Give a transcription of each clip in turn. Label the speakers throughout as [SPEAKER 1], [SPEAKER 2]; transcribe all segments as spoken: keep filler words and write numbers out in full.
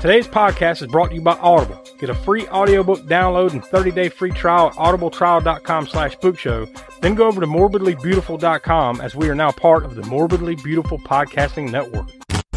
[SPEAKER 1] Today's podcast is brought to you by Audible. Get a free audiobook download and thirty-day free trial at audibletrial.com slash spookshow. Then go over to morbidly beautiful dot com as we are now part of the Morbidly Beautiful Podcasting Network.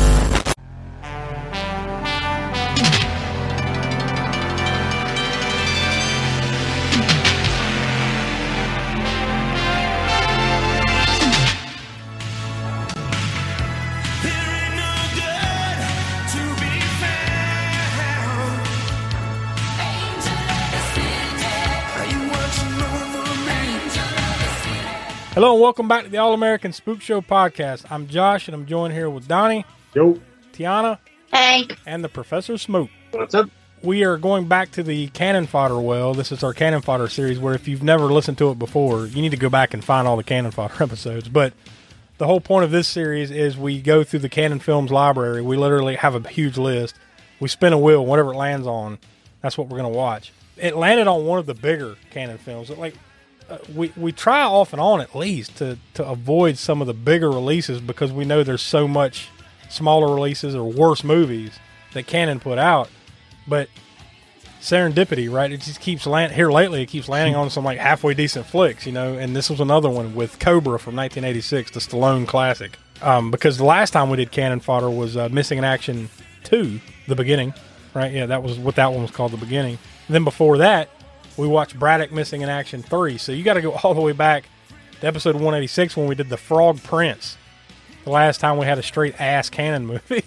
[SPEAKER 1] Hello and welcome back to the All-American Spook Show podcast. I'm Josh and I'm joined here with Donnie.
[SPEAKER 2] Yo.
[SPEAKER 1] Tiana.
[SPEAKER 3] Hey.
[SPEAKER 1] And the Professor Smoke.
[SPEAKER 2] What's up?
[SPEAKER 1] We are going back to the Cannon Fodder well. This is our Cannon Fodder series where if you've never listened to it before, you need to go back and find all the Cannon Fodder episodes. But the whole point of this series is we go through the Cannon Films library. We literally have a huge list. We spin a wheel, whatever it lands on, that's what we're going to watch. It landed on one of the bigger Cannon films. Like, Uh, we, we try off and on at least to, to avoid some of the bigger releases because we know there's so much smaller releases or worse movies that Cannon put out. But serendipity, right? It just keeps land here lately. It keeps landing on some like halfway decent flicks, you know. And this was another one with Cobra from nineteen eighty-six, the Stallone classic. Um, because the last time we did Cannon Fodder was uh, Missing in Action two, The Beginning, right? Yeah, that was what that one was called, The Beginning. And then before that, we watched Braddock Missing in Action three. So you got to go all the way back to episode one eighty-six when we did The Frog Prince. The last time we had a straight ass Cannon movie.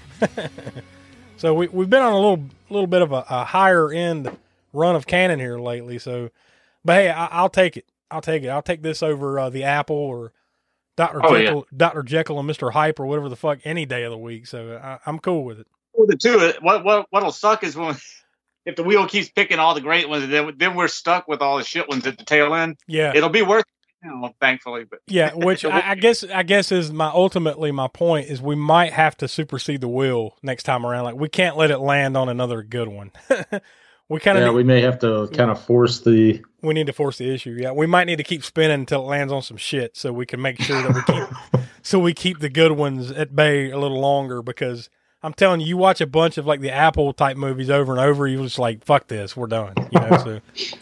[SPEAKER 1] So we, we've been on a little little bit of a, a higher end run of Cannon here lately. So, but hey, I, I'll take it. I'll take it. I'll take this over uh, the Apple or Doctor
[SPEAKER 2] Oh,
[SPEAKER 1] Jekyll, yeah. Doctor Jekyll and Mister Hype or whatever the fuck any day of the week. So I, I'm cool with it.
[SPEAKER 2] With it too, what what what'll suck is when if the wheel keeps picking all the great ones, then then we're stuck with all the shit ones at the tail end.
[SPEAKER 1] Yeah,
[SPEAKER 2] it'll be worth it, you know, thankfully. But
[SPEAKER 1] yeah, which I, I guess I guess is my ultimately my point is we might have to supersede the wheel next time around. Like we can't let it land on another good one. we kind of
[SPEAKER 4] yeah, we may have to kind of force the.
[SPEAKER 1] We need to force the issue. Yeah, we might need to keep spinning until it lands on some shit, so we can make sure that we keep so we keep the good ones at bay a little longer because. I'm telling you, you watch a bunch of like the Apple type movies over and over, you're just like, fuck this, we're done. You know, so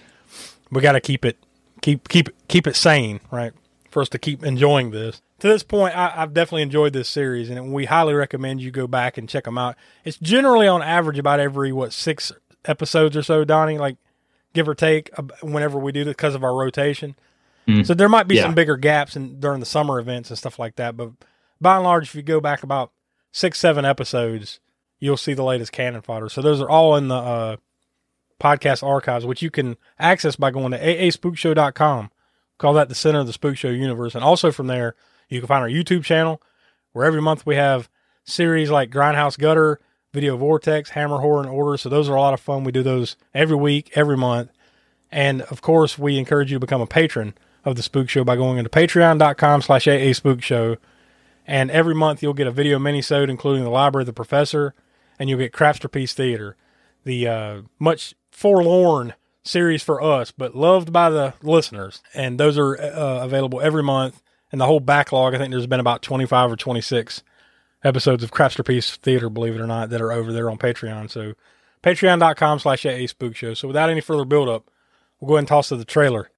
[SPEAKER 1] we got to keep it, keep, keep, keep it sane, right? For us to keep enjoying this. To this point, I, I've definitely enjoyed this series and we highly recommend you go back and check them out. It's generally on average about every, what, six episodes or so, Donnie, like give or take whenever we do this because of our rotation. Mm. So there might be yeah. some bigger gaps in, during the summer events and stuff like that. But by and large, if you go back about six, seven episodes, you'll see the latest Cannon Fodder. So those are all in the uh, podcast archives, which you can access by going to a a spook show dot com. Call that the center of the Spook Show universe. And also from there, you can find our YouTube channel, where every month we have series like Grindhouse Gutter, Video Vortex, Hammer Horror and Order. So those are a lot of fun. We do those every week, every month. And, of course, we encourage you to become a patron of the Spook Show by going into patreon dot com slash A A Spook Show. And every month you'll get a video mini-sode, including the Library of the Professor, and you'll get Crapsterpiece Theater, the uh, much forlorn series for us, but loved by the listeners. And those are uh, available every month. And the whole backlog, I think there's been about twenty-five or twenty-six episodes of Crapsterpiece Theater, believe it or not, that are over there on Patreon. So patreon dot com slash A A Spook Show. So without any further build-up, we'll go ahead and toss to the trailer.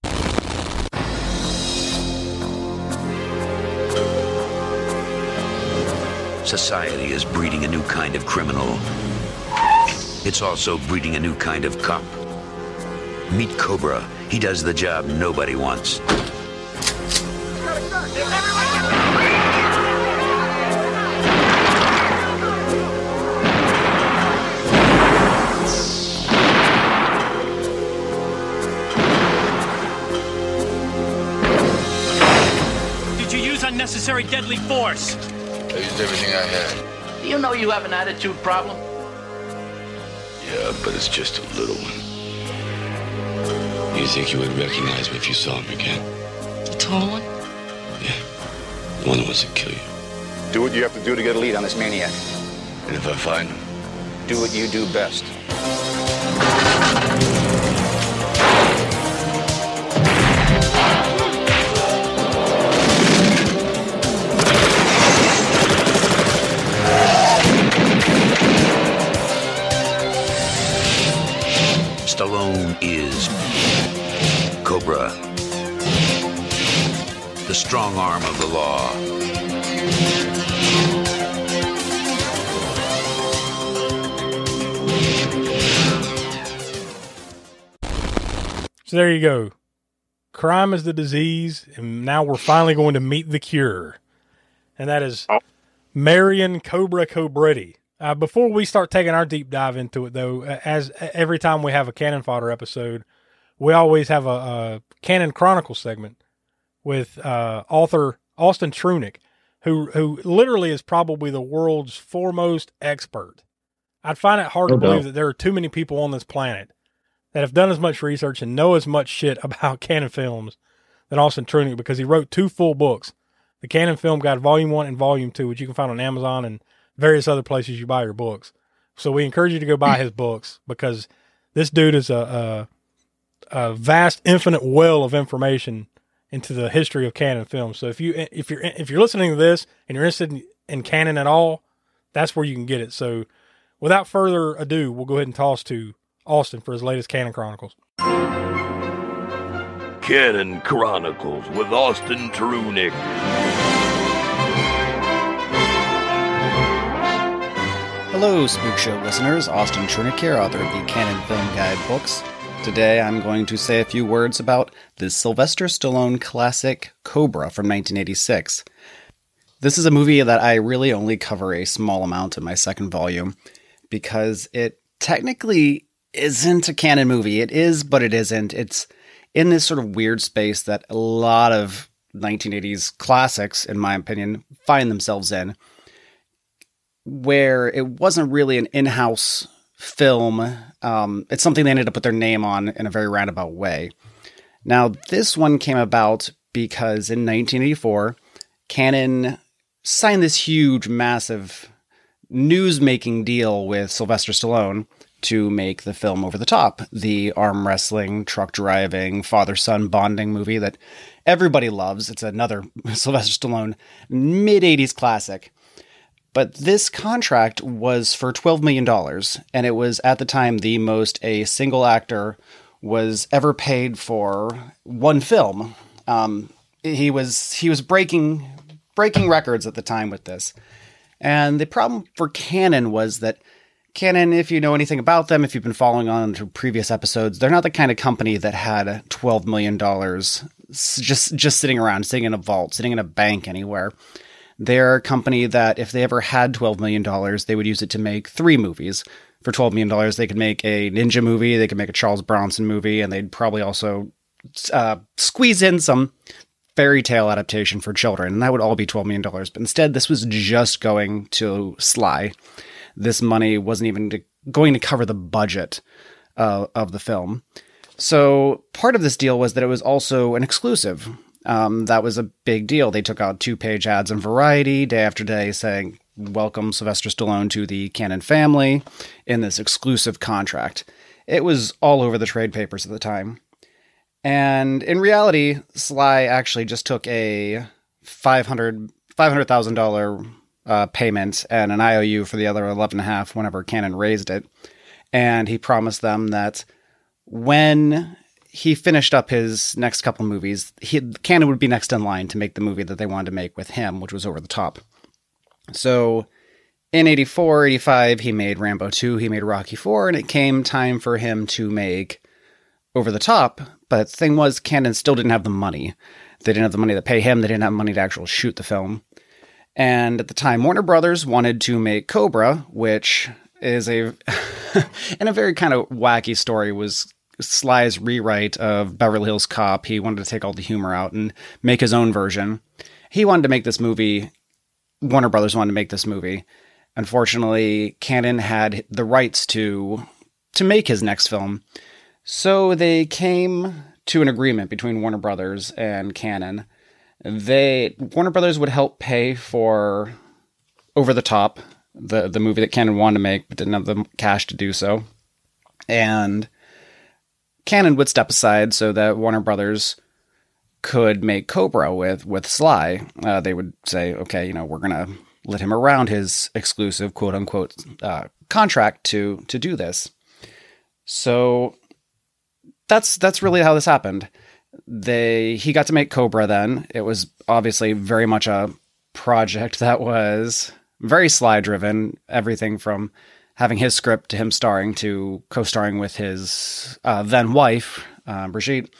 [SPEAKER 5] Society is breeding a new kind of criminal. It's also breeding a new kind of cop. Meet Cobra. He does the job nobody wants.
[SPEAKER 6] Did you use unnecessary deadly force?
[SPEAKER 7] I used everything I had.
[SPEAKER 8] Do you know you have an attitude problem?
[SPEAKER 7] Yeah, but it's just a little one. You think you would recognize me if you saw me again?
[SPEAKER 8] The tall one?
[SPEAKER 7] Yeah. The one that wants to kill you.
[SPEAKER 9] Do what you have to do to get a lead on this maniac.
[SPEAKER 7] And if I find him?
[SPEAKER 9] Do what you do best.
[SPEAKER 5] is Cobra, the strong arm of the law.
[SPEAKER 1] So there you go. Crime is the disease, and now we're finally going to meet the cure. And that is oh. Marion Cobra Cobretti. Uh, before we start taking our deep dive into it, though, as every time we have a Cannon Fodder episode, we always have a, a Cannon Chronicles segment with uh, author Austin Trunick, who who literally is probably the world's foremost expert. I'd find it hard
[SPEAKER 4] no
[SPEAKER 1] to believe
[SPEAKER 4] doubt.
[SPEAKER 1] that there are too many people on this planet that have done as much research and know as much shit about Cannon films than Austin Trunick, because he wrote two full books, the Cannon Film Guide Volume one and Volume two, which you can find on Amazon and various other places you buy your books. So we encourage you to go buy his books, because this dude is a, a, a vast, infinite well of information into the history of Cannon films. So if you if you're if you're listening to this and you're interested in, in Cannon at all, that's where you can get it. So without further ado, we'll go ahead and toss to Austin for his latest Cannon Chronicles.
[SPEAKER 3] Cannon Chronicles with Austin Trunick.
[SPEAKER 10] Hello, Spook Show listeners. Austin Trunick here, author of the Cannon Film Guide books. Today I'm going to say a few words about the Sylvester Stallone classic Cobra from nineteen eighty-six. This is a movie that I really only cover a small amount in my second volume, because it technically isn't a Cannon movie. It is, but it isn't. It's in this sort of weird space that a lot of nineteen eighties classics, in my opinion, find themselves in, where it wasn't really an in-house film. Um, it's something they ended up with their name on in a very roundabout way. Now, this one came about because in nineteen eighty-four, Cannon signed this huge, massive news-making deal with Sylvester Stallone to make the film Over the Top, the arm wrestling, truck driving, father-son bonding movie that everybody loves. It's another Sylvester Stallone mid-eighties classic. But this contract was for twelve million dollars, and it was at the time the most a single actor was ever paid for one film. Um, he was he was breaking breaking records at the time with this. And the problem for Cannon was that Cannon, if you know anything about them, if you've been following on to previous episodes, they're not the kind of company that had twelve million dollars just, just sitting around, sitting in a vault, sitting in a bank anywhere. They're a company that if they ever had twelve million dollars, they would use it to make three movies. For twelve million dollars, they could make a ninja movie, they could make a Charles Bronson movie, and they'd probably also uh, squeeze in some fairy tale adaptation for children, and that would all be twelve million dollars. But instead, this was just going to Sly. This money wasn't even to, going to cover the budget uh, of the film. So part of this deal was that it was also an exclusive. Um, that was a big deal. They took out two-page ads in Variety day after day saying, welcome Sylvester Stallone to the Cannon family in this exclusive contract. It was all over the trade papers at the time. And in reality, Sly actually just took a five hundred thousand dollars uh, payment and an I O U for the other eleven and a half whenever Cannon raised it. And he promised them that when he finished up his next couple movies, he, Cannon would be next in line to make the movie that they wanted to make with him, which was Over the Top. So in eighty-four, eighty-five, he made Rambo two, he made Rocky four, and it came time for him to make Over the Top. But the thing was, Cannon still didn't have the money. They didn't have the money to pay him. They didn't have money to actually shoot the film. And at the time, Warner Brothers wanted to make Cobra, which is a, in a very kind of wacky story, was Sly's rewrite of Beverly Hills Cop. He wanted to take all the humor out and make his own version. He wanted to make this movie. Warner Brothers wanted to make this movie. Unfortunately, Cannon had the rights to to make his next film. So they came to an agreement between Warner Brothers and Cannon. They Warner Brothers would help pay for Over the Top, the, the movie that Cannon wanted to make, but didn't have the cash to do so. And Cannon would step aside so that Warner Brothers could make Cobra with, with Sly. Uh, they would say, okay, you know, we're going to let him around his exclusive quote unquote uh, contract to, to do this. So that's that's really how this happened. They he got to make Cobra then. It was obviously very much a project that was very Sly driven. Everything from having his script to him starring to co-starring with his uh, then wife, uh, Brigitte.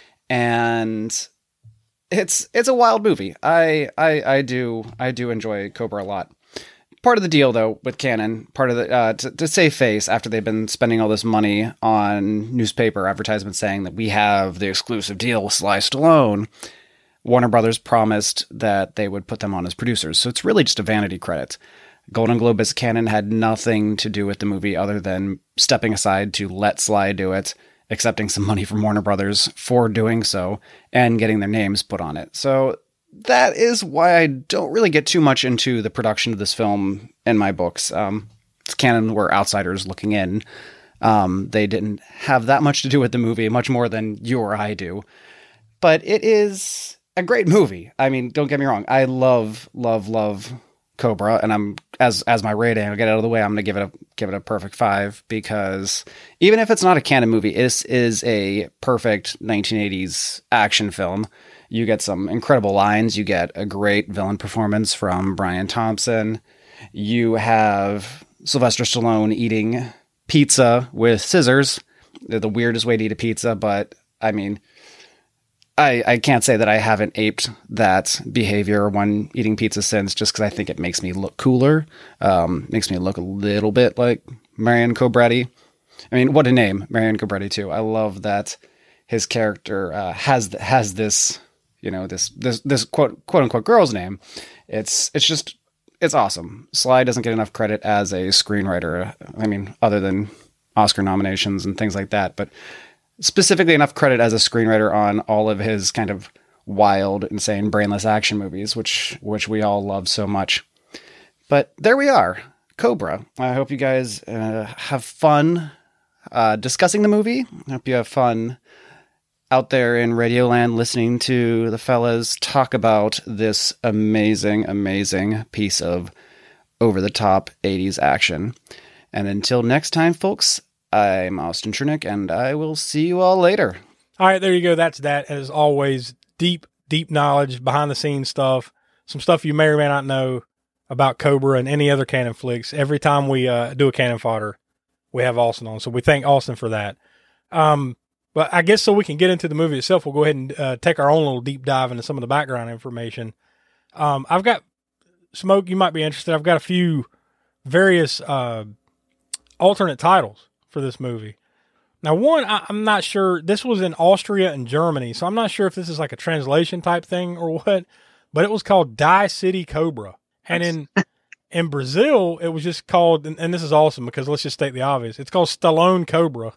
[SPEAKER 10] And it's it's a wild movie. I, I I do I do enjoy Cobra a lot. Part of the deal, though, with Cannon, part of the uh, to, to save face after they've been spending all this money on newspaper advertisements saying that we have the exclusive deal with Sly Stallone, Warner Brothers promised that they would put them on as producers. So it's really just a vanity credit. Golden Globe as Cannon had nothing to do with the movie other than stepping aside to let Sly do it, accepting some money from Warner Brothers for doing so, and getting their names put on it. So that is why I don't really get too much into the production of this film in my books. Um, Cannon were outsiders looking in. Um, they didn't have that much to do with the movie, much more than you or I do. But it is a great movie. I mean, don't get me wrong. I love, love, love Cobra, and I'm as as my rating, I'll get out of the way. I'm going to give it a give it a perfect five, because even if it's not a Cannon movie, this is a perfect nineteen eighties action film. You get some incredible lines. You get a great villain performance from Brian Thompson. You have Sylvester Stallone eating pizza with scissors. They're the weirdest way to eat a pizza, but I mean, I, I can't say that I haven't aped that behavior when eating pizza since, just because I think it makes me look cooler. Um, makes me look a little bit like Marion Cobretti. I mean, what a name, Marion Cobretti too. I love that his character uh, has has this, you know, this this this quote quote unquote girl's name. It's it's just it's awesome. Sly doesn't get enough credit as a screenwriter. I mean, other than Oscar nominations and things like that, but specifically enough credit as a screenwriter on all of his kind of wild, insane, brainless action movies, which which we all love so much. But there we are, Cobra. I hope you guys uh, have fun uh, discussing the movie. I hope you have fun out there in Radioland listening to the fellas talk about this amazing, amazing piece of over-the-top eighties action. And until next time, folks, I'm Austin Chernick, and I will see you all later.
[SPEAKER 1] All right, there you go. That's that. As always, deep, deep knowledge, behind-the-scenes stuff, some stuff you may or may not know about Cobra and any other Cannon flicks. Every time we uh, do a Cannon Fodder, we have Austin on, so we thank Austin for that. Um, but I guess so we can get into the movie itself, we'll go ahead and uh, take our own little deep dive into some of the background information. Um, I've got, Smoke, you might be interested, I've got a few various uh, alternate titles for this movie. Now, one, I, I'm not sure, this was in Austria and Germany, so I'm not sure if this is like a translation type thing or what, but it was called Die City Cobra. And in in Brazil, it was just called, and, and this is awesome because let's just state the obvious, it's called Stallone Cobra.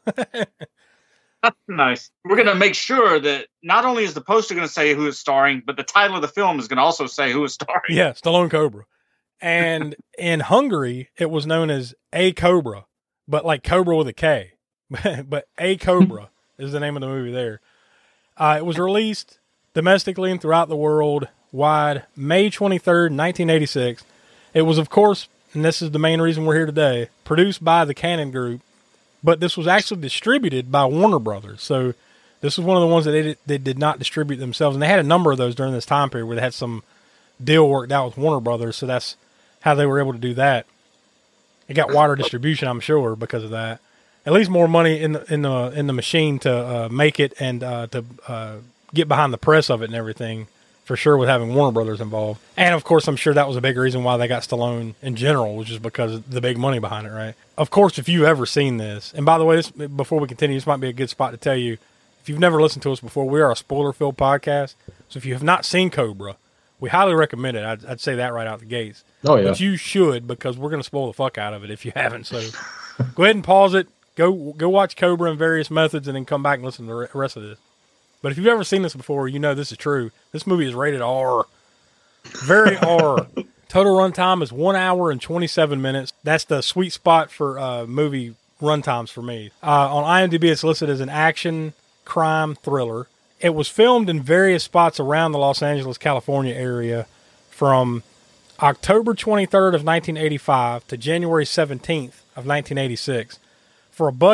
[SPEAKER 2] Nice. We're going to make sure that not only is the poster going to say who is starring, but the title of the film is going to also say who is starring.
[SPEAKER 1] Yeah, Stallone Cobra. And in Hungary, it was known as A Cobra, but like Cobra with a K. But A Cobra is the name of the movie there. Uh, it was released domestically and throughout the world wide May twenty-third, nineteen eighty-six. It was, of course, and this is the main reason we're here today, produced by the Cannon Group, but this was actually distributed by Warner Brothers. So this was one of the ones that they did, they did not distribute themselves. And they had a number of those during this time period where they had some deal worked out with Warner Brothers. So that's how they were able to do that. It got wider distribution, I'm sure, because of that. At least more money in the in the in the machine to uh, make it and uh, to uh, get behind the press of it and everything, for sure, with having Warner Brothers involved. And of course, I'm sure that was a big reason why they got Stallone in general, was just because of the big money behind it, right? Of course, if you've ever seen this, and by the way, this, before we continue, this might be a good spot to tell you, if you've never listened to us before, we are a spoiler-filled podcast. So if you have not seen Cobra, we highly recommend it. I'd, I'd say that right out the gates.
[SPEAKER 4] Oh, yeah.
[SPEAKER 1] But you should, because we're going to spoil the fuck out of it if you haven't. So go ahead and pause it. Go go watch Cobra in various methods and then come back and listen to the rest of this. But if you've ever seen this before, you know this is true. This movie is rated R. Very R. Total runtime is one hour and twenty-seven minutes. That's the sweet spot for uh, movie runtimes for me. Uh, on IMDb, it's listed as an action crime thriller. It was filmed in various spots around the Los Angeles, California area from October twenty-third of nineteen eighty-five to January seventeenth of nineteen eighty-six. For a budget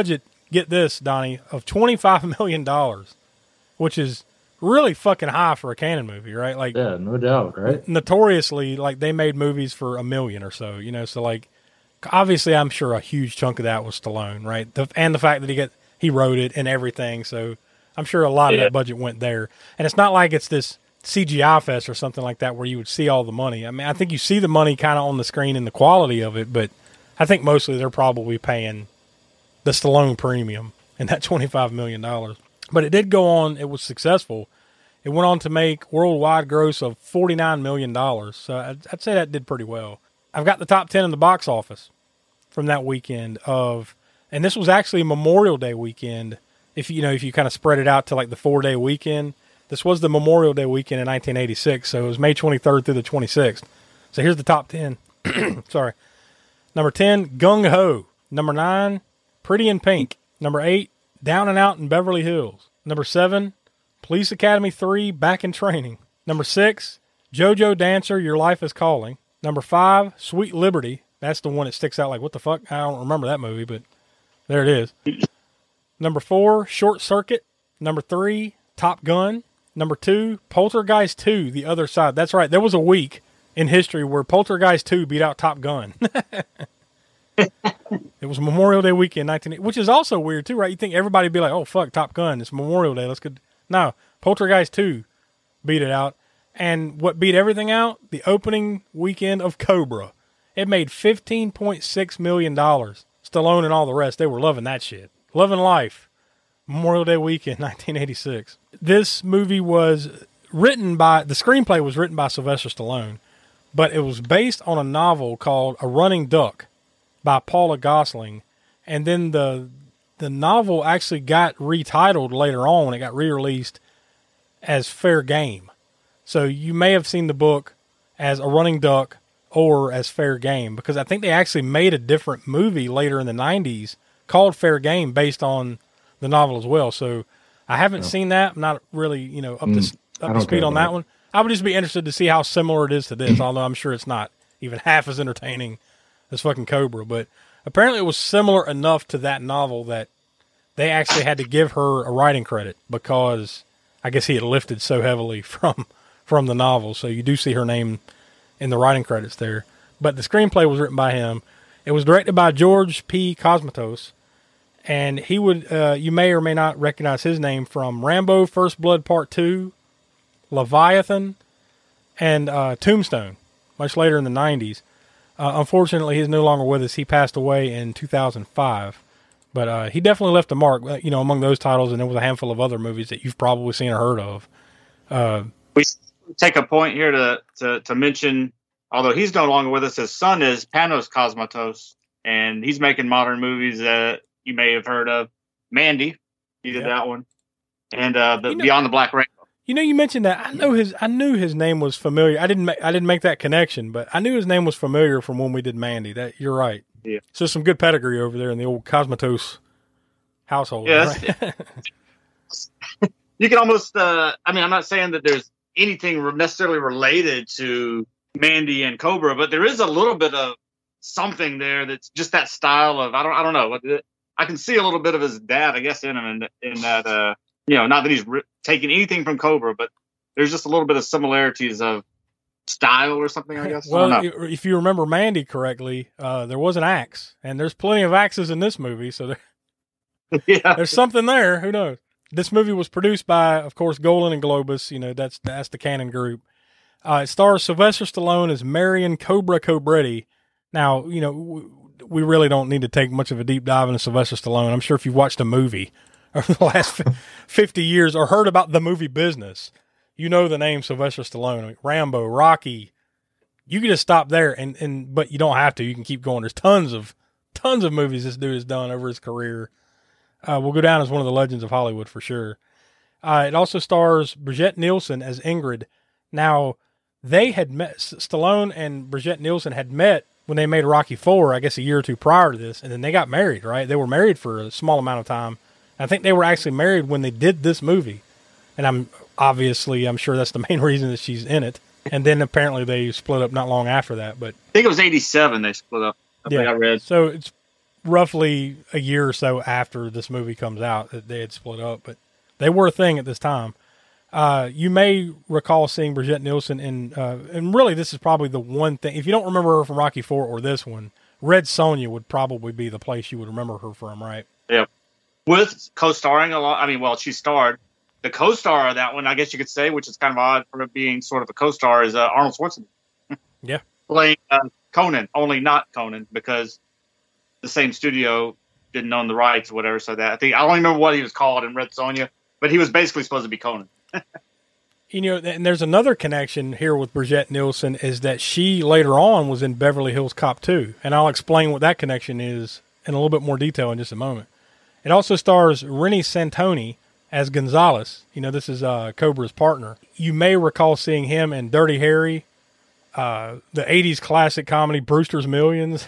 [SPEAKER 1] get this, Donnie, of twenty-five million dollars, which is really fucking high for a Cannon movie, right? Like,
[SPEAKER 4] yeah, no doubt, right?
[SPEAKER 1] Notoriously, like, they made movies for a million or so, you know, so, like, obviously I'm sure a huge chunk of that was Stallone, right? The, and the fact that he get he wrote it and everything, so I'm sure a lot yeah. of that budget went there. And it's not like it's this C G I fest or something like that where you would see all the money. I mean, I think you see the money kind of on the screen and the quality of it, but I think mostly they're probably paying the Stallone premium and that twenty-five million dollars. But it did go on. It was successful. It went on to make worldwide gross of forty-nine million dollars. So I'd, I'd say that did pretty well. I've got the top ten in the box office from that weekend of, and this was actually Memorial Day weekend. If you know, if you kind of spread it out to like the four day weekend, this was the Memorial Day weekend in nineteen eighty-six. So it was May twenty-third through the twenty-sixth. So here's the top ten. Sorry. Number ten, Gung Ho. Number nine, Pretty in Pink. Number eight, Down and Out in Beverly Hills. Number seven, Police Academy three, Back in Training. Number six, JoJo Dancer, Your Life is Calling. Number five, Sweet Liberty. That's the one that sticks out like, what the fuck? I don't remember that movie, but there it is. Number four, Short Circuit. Number three, Top Gun. Number two, Poltergeist two, The Other Side. That's right. There was a week in history where Poltergeist two beat out Top Gun. It was Memorial Day weekend, nineteen eighty, which is also weird too, right? You think everybody would be like, oh, fuck, Top Gun. It's Memorial Day. Let's go. No, Poltergeist two beat it out. And what beat everything out? The opening weekend of Cobra. It made fifteen point six million dollars. Stallone and all the rest, they were loving that shit. Loving life. Memorial Day weekend, nineteen eighty-six. This movie was written by, the screenplay was written by Sylvester Stallone, but it was based on a novel called A Running Duck by Paula Gosling. And then the the novel actually got retitled later on when it got re-released as Fair Game. So you may have seen the book as A Running Duck or as Fair Game, because I think they actually made a different movie later in the nineties called Fair Game based on the novel as well. So I haven't no. seen that. I'm not really, you know, up to, mm, up to speed on that it. one. I would just be interested to see how similar it is to this, although I'm sure it's not even half as entertaining as fucking Cobra. But apparently it was similar enough to that novel that they actually had to give her a writing credit because I guess he had lifted so heavily from from the novel. So you do see her name in the writing credits there. But the screenplay was written by him. It was directed by George P. Cosmatos. And he would, uh, you may or may not recognize his name from Rambo First Blood Part two, Leviathan, and uh, Tombstone, much later in the nineties. Uh, unfortunately, he's no longer with us. He passed away in two thousand five. But uh, he definitely left a mark, you know, among those titles, and there was a handful of other movies that you've probably seen or heard of. Uh,
[SPEAKER 2] we take a point here to, to, to mention, although he's no longer with us, his son is Panos Cosmatos, and he's making modern movies that you may have heard of. Mandy, he did yeah. that one, and uh, the you know, Beyond the Black Rainbow.
[SPEAKER 1] You know, you mentioned that. I know his. I knew his name was familiar. I didn't. Ma- I didn't make that connection, but I knew his name was familiar from when we did Mandy. That you're right.
[SPEAKER 2] Yeah.
[SPEAKER 1] So some good pedigree over there in the old Cosmatos household.
[SPEAKER 2] Yeah.
[SPEAKER 1] Right?
[SPEAKER 2] You can almost. Uh, I mean, I'm not saying that there's anything necessarily related to Mandy and Cobra, but there is a little bit of something there that's just that style of. I don't. I don't know. I can see a little bit of his dad, I guess, in him, in, in that. Uh, you know, not that he's re- taking anything from Cobra, but there's just a little bit of similarities of style or something, I guess.
[SPEAKER 1] Well,
[SPEAKER 2] I
[SPEAKER 1] if you remember Mandy correctly, uh, there was an axe, and there's plenty of axes in this movie, so there, yeah. there's something there. Who knows? This movie was produced by, of course, Golan and Globus. You know, that's that's the Cannon group. Uh, it stars Sylvester Stallone as Marion Cobra Cobretti. Now, you know, w- we really don't need to take much of a deep dive into Sylvester Stallone. I'm sure if you've watched a movie over the last fifty years or heard about the movie business, you know the name Sylvester Stallone. I mean, Rambo, Rocky. You can just stop there, and, and but you don't have to. You can keep going. There's tons of tons of movies this dude has done over his career. Uh, will go down as one of the legends of Hollywood for sure. Uh, it also stars Brigitte Nielsen as Ingrid. Now, they had met, Stallone and Brigitte Nielsen had met when they made Rocky four, I guess a year or two prior to this, and then they got married, right? They were married for a small amount of time. I think they were actually married when they did this movie. And I'm obviously, I'm sure that's the main reason that she's in it. And then apparently they split up not long after that. But
[SPEAKER 2] I think it was eighty-seven they split up. I
[SPEAKER 1] yeah,
[SPEAKER 2] think I read.
[SPEAKER 1] So it's roughly a year or so after this movie comes out that they had split up, but they were a thing at this time. Uh, you may recall seeing Brigitte Nielsen in, uh, and really this is probably the one thing, if you don't remember her from Rocky four or this one, Red Sonja would probably be the place you would remember her from, right?
[SPEAKER 2] Yeah. With co-starring a lot, I mean, well, she starred. The co-star of that one, I guess you could say, which is kind of odd for it being sort of a co-star, is uh, Arnold Schwarzenegger.
[SPEAKER 1] Yeah.
[SPEAKER 2] Playing uh, Conan, only not Conan, because the same studio didn't own the rights or whatever. So that I think I don't remember what he was called in Red Sonja, but he was basically supposed to be Conan.
[SPEAKER 1] You know, and there's another connection here with Brigitte Nielsen is that she later on was in Beverly Hills Cop two, and I'll explain what that connection is in a little bit more detail in just a moment. It also stars Rennie Santoni as Gonzalez. You know, this is uh, Cobra's partner. You may recall seeing him in Dirty Harry, uh, the eighties classic comedy Brewster's Millions.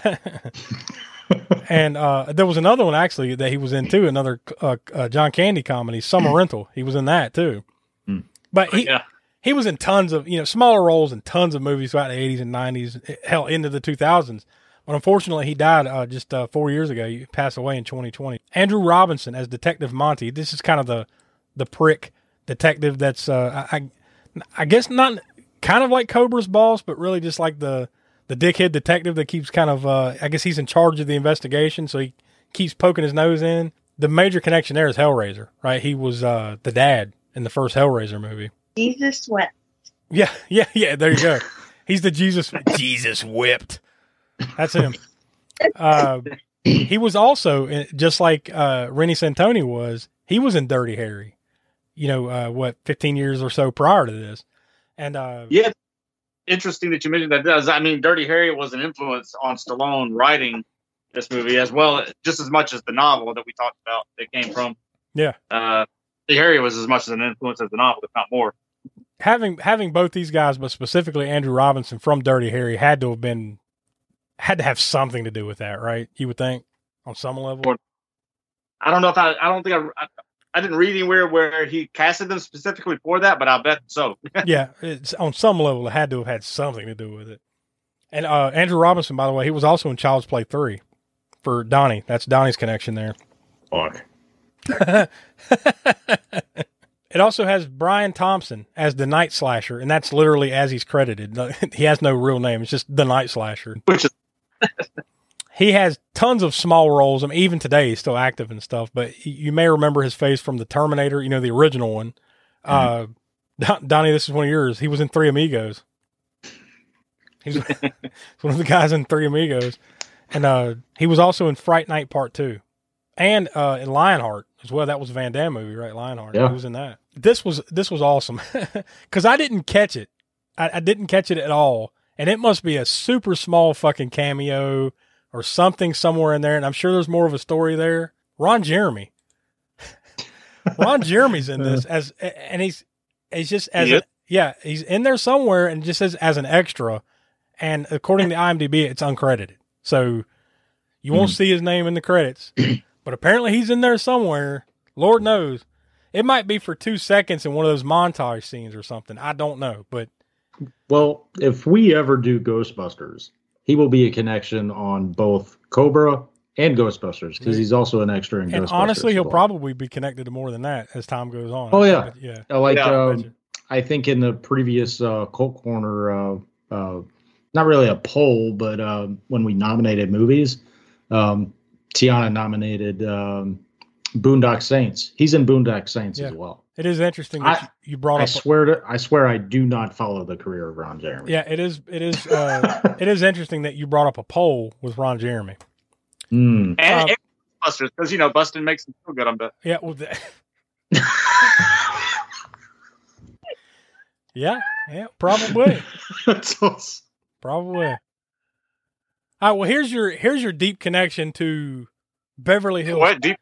[SPEAKER 1] And uh, there was another one, actually, that he was in, too, another uh, uh, John Candy comedy, Summer Rental. He was in that, too. Mm. But he yeah. he was in tons of, you know, smaller roles in tons of movies throughout the eighties and nineties, hell, into the two thousands. But unfortunately, he died uh, just uh, four years ago. He passed away in twenty twenty. Andrew Robinson as Detective Monty. This is kind of the the prick detective that's, uh, I, I guess, not kind of like Cobra's boss, but really just like the, the dickhead detective that keeps kind of, uh, I guess he's in charge of the investigation, so he keeps poking his nose in. The major connection there is Hellraiser, right? He was uh, the dad in the first Hellraiser movie.
[SPEAKER 11] Jesus Wept.
[SPEAKER 1] Yeah, yeah, yeah, there you go. He's the Jesus, Jesus Whipped. That's him. Uh, he was also, just like uh, Rennie Santoni was, he was in Dirty Harry, you know, uh, what, fifteen years or so prior to this. And uh,
[SPEAKER 2] yeah, interesting that you mentioned that. Does I mean, Dirty Harry was an influence on Stallone writing this movie as well, just as much as the novel that we talked about that came from.
[SPEAKER 1] Yeah.
[SPEAKER 2] Uh, Dirty Harry was as much as an influence as the novel, if not more.
[SPEAKER 1] Having having both these guys, but specifically Andrew Robinson from Dirty Harry, had to have been had to have something to do with that, right? You would think on some level.
[SPEAKER 2] I don't know if I. I don't think I. I, I didn't read anywhere where he casted them specifically for that, but I bet so.
[SPEAKER 1] Yeah, it's, on some level, it had to have had something to do with it. And uh, Andrew Robinson, by the way, he was also in Child's Play three for Donnie. That's Donnie's connection there.
[SPEAKER 4] Fuck.
[SPEAKER 1] It also has Brian Thompson as the Night Slasher, and that's literally as he's credited. He has no real name. It's just the Night Slasher.
[SPEAKER 2] Which is
[SPEAKER 1] he has tons of small roles. I mean, even today, he's still active and stuff, but you may remember his face from the Terminator, you know, the original one. Mm-hmm. Uh, Donnie, this is one of yours. He was in Three Amigos. He's one of the guys in Three Amigos. And uh, he was also in Fright Night Part two. And uh, in Lionheart as well. That was a Van Damme movie, right? Lionheart.
[SPEAKER 4] Yeah.
[SPEAKER 1] He was in that. This was this was awesome. Because I didn't catch it. I, I didn't catch it at all. And it must be a super small fucking cameo or something somewhere in there. And I'm sure there's more of a story there. Ron Jeremy. Ron Jeremy's in this as, and he's, he's just as,
[SPEAKER 2] yeah.
[SPEAKER 1] a, yeah, he's in there somewhere and just says as an extra. And according to IMDb, it's uncredited. So you won't mm. see his name in the credits, but apparently he's in there somewhere. Lord knows. It might be for two seconds in one of those montage scenes or something. I don't know, but.
[SPEAKER 4] Well, if we ever do Ghostbusters, he will be a connection on both Cobra and Ghostbusters because he's also an extra in
[SPEAKER 1] and
[SPEAKER 4] Ghostbusters.
[SPEAKER 1] Honestly, he'll
[SPEAKER 4] well.
[SPEAKER 1] probably be connected to more than that as time goes on.
[SPEAKER 4] Oh, yeah.
[SPEAKER 1] But, yeah.
[SPEAKER 4] Like,
[SPEAKER 2] yeah,
[SPEAKER 4] um, I think in the previous uh, Cult Corner, uh, uh, not really a poll, but uh, when we nominated movies, um, Tiana nominated um, Boondock Saints. He's in Boondock Saints yeah. as well.
[SPEAKER 1] It is interesting that I, you brought
[SPEAKER 4] I
[SPEAKER 1] up.
[SPEAKER 4] I swear to, I swear I do not follow the career of Ron Jeremy.
[SPEAKER 1] Yeah, it is. It is. Uh, it is interesting that you brought up a poll with Ron Jeremy.
[SPEAKER 4] Mm.
[SPEAKER 2] And,
[SPEAKER 1] um,
[SPEAKER 2] and Busters, because you know Bustin makes him feel good. I'm bet.
[SPEAKER 1] Yeah. Well, the, yeah. Yeah. Probably.
[SPEAKER 4] That's awesome.
[SPEAKER 1] Probably. All right. Well, here's your here's your deep connection to Beverly Hills.
[SPEAKER 2] What deep?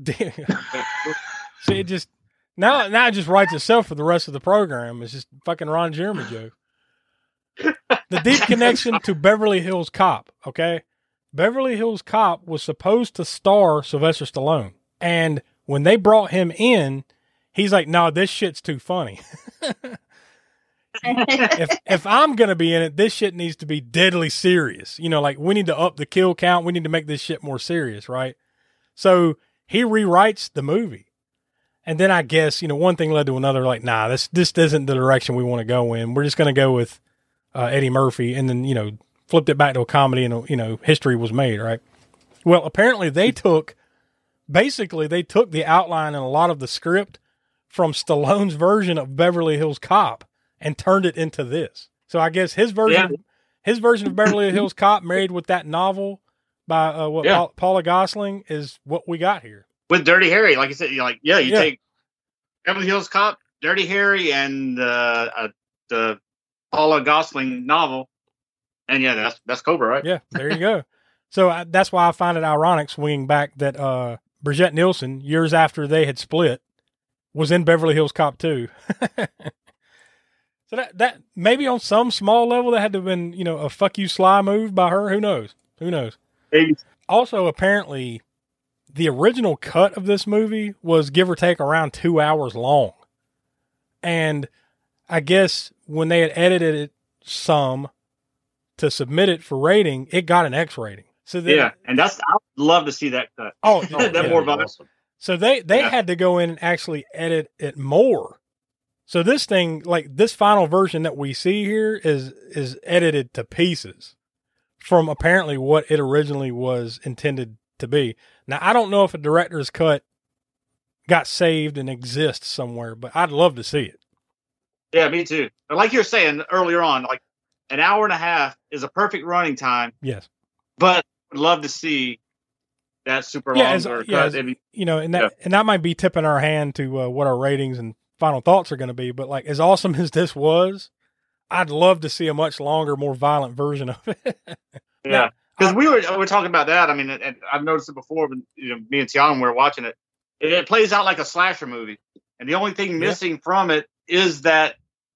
[SPEAKER 1] See, it just. Now, now it just writes itself for the rest of the program. It's just fucking Ron Jeremy joke. The deep connection to Beverly Hills Cop, okay? Beverly Hills Cop was supposed to star Sylvester Stallone. And when they brought him in, he's like, no, this shit's too funny. if if I'm gonna be in it, this shit needs to be deadly serious. You know, like we need to up the kill count. We need to make this shit more serious, right? So he rewrites the movie. And then I guess, you know, one thing led to another, like, nah, this this isn't the direction we want to go in. We're just going to go with uh, Eddie Murphy, and then, you know, flipped it back to a comedy, and, you know, history was made, right? Well, apparently they took, basically they took the outline and a lot of the script from Stallone's version of Beverly Hills Cop and turned it into this. So I guess his version, yeah. his version of Beverly Hills Cop married with that novel by uh, what yeah. pa- Paula Gosling is what we got here.
[SPEAKER 2] With Dirty Harry, like you said, you're like, yeah, you
[SPEAKER 1] Yeah.
[SPEAKER 2] take Beverly Hills Cop, Dirty Harry, and uh, uh, the Paula Gosling novel, and yeah, that's that's Cobra, right?
[SPEAKER 1] Yeah, there you go. So I, that's why I find it ironic, swinging back, that uh, Brigitte Nielsen, years after they had split, was in Beverly Hills Cop two. So that that maybe on some small level that had to have been, you know, a fuck you Sly move by her. Who knows? Who knows?
[SPEAKER 2] Maybe.
[SPEAKER 1] Also, apparently, the original cut of this movie was give or take around two hours long. And I guess when they had edited it some to submit it for rating, it got an X rating. So then,
[SPEAKER 2] yeah, and that's I would love to see that cut.
[SPEAKER 1] Oh,
[SPEAKER 2] that
[SPEAKER 1] yeah,
[SPEAKER 2] more violent.
[SPEAKER 1] awesome. So they they
[SPEAKER 2] Yeah.
[SPEAKER 1] had to go in and actually edit it more. So this thing, like this final version that we see here, is is edited to pieces from apparently what it originally was intended to be. Now, I don't know if a director's cut got saved and exists somewhere, but I'd love to see it.
[SPEAKER 2] Yeah, me too. But like you were saying earlier on, like an hour and a half is a perfect running time.
[SPEAKER 1] Yes.
[SPEAKER 2] But I'd love to see that super
[SPEAKER 1] Yeah,
[SPEAKER 2] long
[SPEAKER 1] as,
[SPEAKER 2] or
[SPEAKER 1] yeah,
[SPEAKER 2] cut.
[SPEAKER 1] as-
[SPEAKER 2] It'd be-
[SPEAKER 1] you know, and that
[SPEAKER 2] Yeah.
[SPEAKER 1] and that might be tipping our hand to uh, what our ratings and final thoughts are going to be. But like, as awesome as this was, I'd love to see a much longer, more violent version of it.
[SPEAKER 2] Yeah, because we were we were talking about that. I mean, and I've noticed it before. When you know, me and Tiana were watching it, it, it plays out like a slasher movie, and the only thing missing from it is that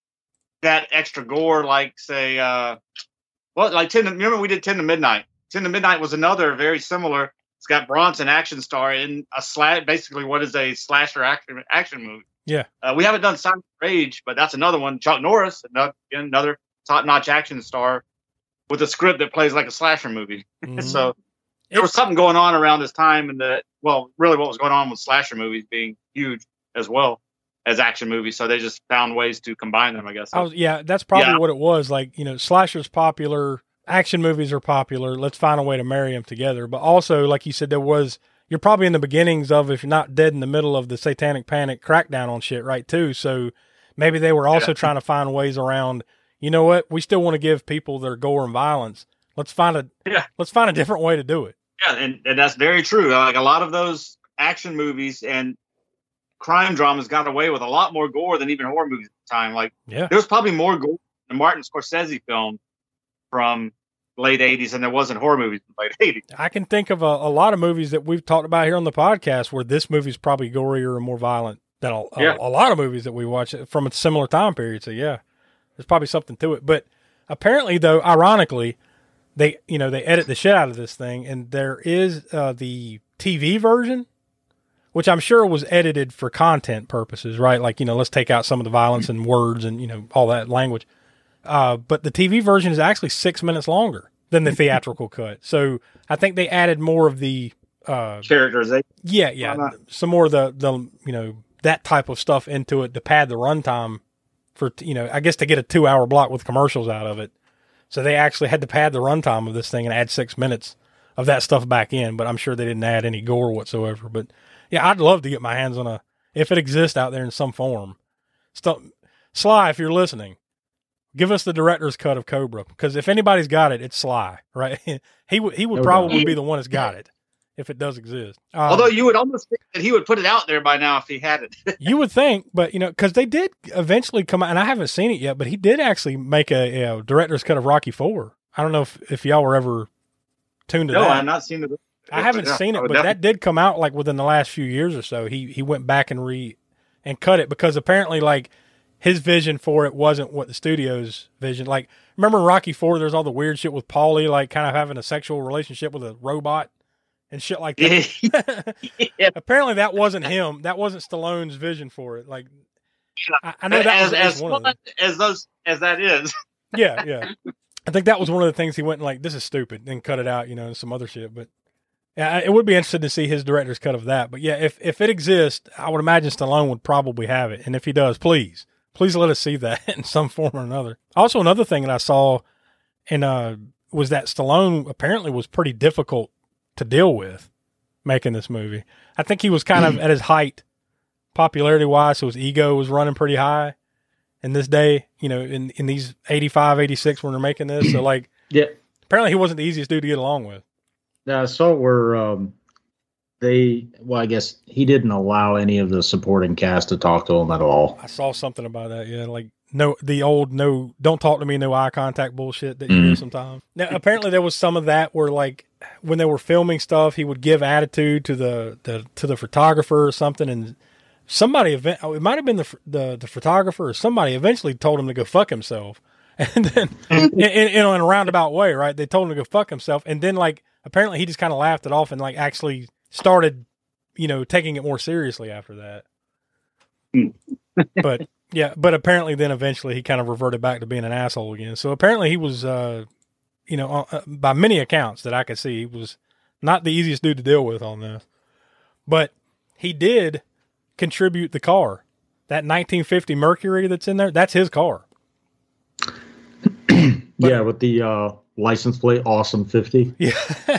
[SPEAKER 2] that extra gore, like say, uh, well, like ten. Remember we did Ten to Midnight. Ten to Midnight was another very similar. It's got Bronson, action star, in a slash. Basically, what is a slasher action action movie?
[SPEAKER 1] Yeah.
[SPEAKER 2] Uh, we haven't done Silent Rage, but that's another one. Chuck Norris, another, another top-notch action star with a script that plays like a slasher movie.
[SPEAKER 1] Mhm.
[SPEAKER 2] So there was something going on around this time, and that, well, really what was going on with slasher movies being huge as well as action movies. So they just found ways to combine them, I guess.
[SPEAKER 1] I was, yeah, that's probably
[SPEAKER 2] Yeah.
[SPEAKER 1] what it was. Like, you know, slashers popular, action movies are popular. Let's find a way to marry them together. But also, like you said, there was, you're probably in the beginnings of, if you're not dead in the middle of the Satanic Panic crackdown on shit, right, too. So maybe they were also
[SPEAKER 2] Yeah.
[SPEAKER 1] trying to find ways around, you know what, we still want to give people their gore and violence. Let's find a,
[SPEAKER 2] Yeah.
[SPEAKER 1] let's find a different way to do it.
[SPEAKER 2] Yeah, and, and that's very true. Like a lot of those action movies and crime dramas got away with a lot more gore than even horror movies at the time. Like,
[SPEAKER 1] Yeah.
[SPEAKER 2] there was probably more gore in the Martin Scorsese film from late eighties than there was in horror movies in the late eighties.
[SPEAKER 1] I can think of a, a lot of movies that we've talked about here on the podcast where this movie's probably gorier and more violent than a, a-
[SPEAKER 2] Yeah.
[SPEAKER 1] a, lot of movies that we watch from a similar time period. So yeah, there's probably something to it. But apparently, though, ironically, they you know they edit the shit out of this thing, and there is uh, the T V version, which I'm sure was edited for content purposes, right? Like, you know, let's take out some of the violence and words and, you know, all that language. Uh, but the T V version is actually six minutes longer than the theatrical cut. So I think they added more of the uh,
[SPEAKER 2] Characterization.
[SPEAKER 1] yeah, yeah,
[SPEAKER 2] Why not?
[SPEAKER 1] some more of the the you know that type of stuff into it to pad the runtime for, you know, I guess to get a two hour block with commercials out of it. So they actually had to pad the runtime of this thing and add six minutes of that stuff back in. But I'm sure they didn't add any gore whatsoever. But yeah, I'd love to get my hands on a, if it exists out there in some form. Stuff, Sly, if you're listening, give us the director's cut of Cobra, because if anybody's got it, it's Sly, right? he would he would
[SPEAKER 4] No
[SPEAKER 1] probably
[SPEAKER 2] doubt.
[SPEAKER 1] be the one that's got it if it does exist. Um,
[SPEAKER 2] Although you would almost think that he would put it out there by now if he had it.
[SPEAKER 1] you would think, but you know, because they did eventually come out, and I haven't seen it yet, but he did actually make a, a director's cut of Rocky Four. I don't know if, if y'all were ever tuned to
[SPEAKER 2] no,
[SPEAKER 1] that.
[SPEAKER 2] I've not seen it.
[SPEAKER 1] I haven't
[SPEAKER 2] Yeah,
[SPEAKER 1] seen
[SPEAKER 2] I
[SPEAKER 1] it,
[SPEAKER 2] would
[SPEAKER 1] but
[SPEAKER 2] definitely-
[SPEAKER 1] that did come out like within the last few years or so. He he went back and re and cut it because apparently like his vision for it wasn't what the studio's vision. Like, remember in Rocky Four, there's all the weird shit with Paulie, like kind of having a sexual relationship with a robot and shit like that.
[SPEAKER 2] Yeah.
[SPEAKER 1] Apparently that wasn't him. That wasn't Stallone's vision for it. Like, I, I know that
[SPEAKER 2] as
[SPEAKER 1] was at
[SPEAKER 2] as
[SPEAKER 1] least one of
[SPEAKER 2] fun
[SPEAKER 1] them.
[SPEAKER 2] as those as that is.
[SPEAKER 1] Yeah, yeah. I think that was one of the things he went like, this is stupid, and cut it out, you know, and some other shit. But yeah, it would be interesting to see his director's cut of that. But yeah, if if it exists, I would imagine Stallone would probably have it. And if he does, please, please let us see that in some form or another. Also, another thing that I saw and uh, was that Stallone apparently was pretty difficult to deal with making this movie. I think he was kind of at his height popularity wise, so his ego was running pretty high in this day, you know, in, in these eighty-five, eighty-six when they're making this. So like,
[SPEAKER 4] yeah,
[SPEAKER 1] apparently he wasn't the easiest dude to get along with.
[SPEAKER 4] Yeah, I saw where um, they, well, I guess he didn't allow any of the supporting cast to talk to him at all.
[SPEAKER 1] I saw something about that. Yeah. Like no, the old, no, don't talk to me, no eye contact bullshit that you
[SPEAKER 4] Mm.
[SPEAKER 1] hear sometimes. Now, apparently there was some of that where like when they were filming stuff, he would give attitude to the, the to the photographer or something. And somebody, event, it might've been the, the, the photographer or somebody eventually told him to go fuck himself. And then in, in, in a roundabout way, right? They told him to go fuck himself. And then like, apparently he just kind of laughed it off and like actually started, you know, taking it more seriously after that. But yeah, but apparently then eventually he kind of reverted back to being an asshole again. So apparently he was, uh, you know, uh, by many accounts that I could see, he was not the easiest dude to deal with on this. But he did contribute the car. That nineteen fifty Mercury that's in there, that's his car.
[SPEAKER 4] But, yeah, with the uh, license plate, Awesome fifty.
[SPEAKER 1] Yeah.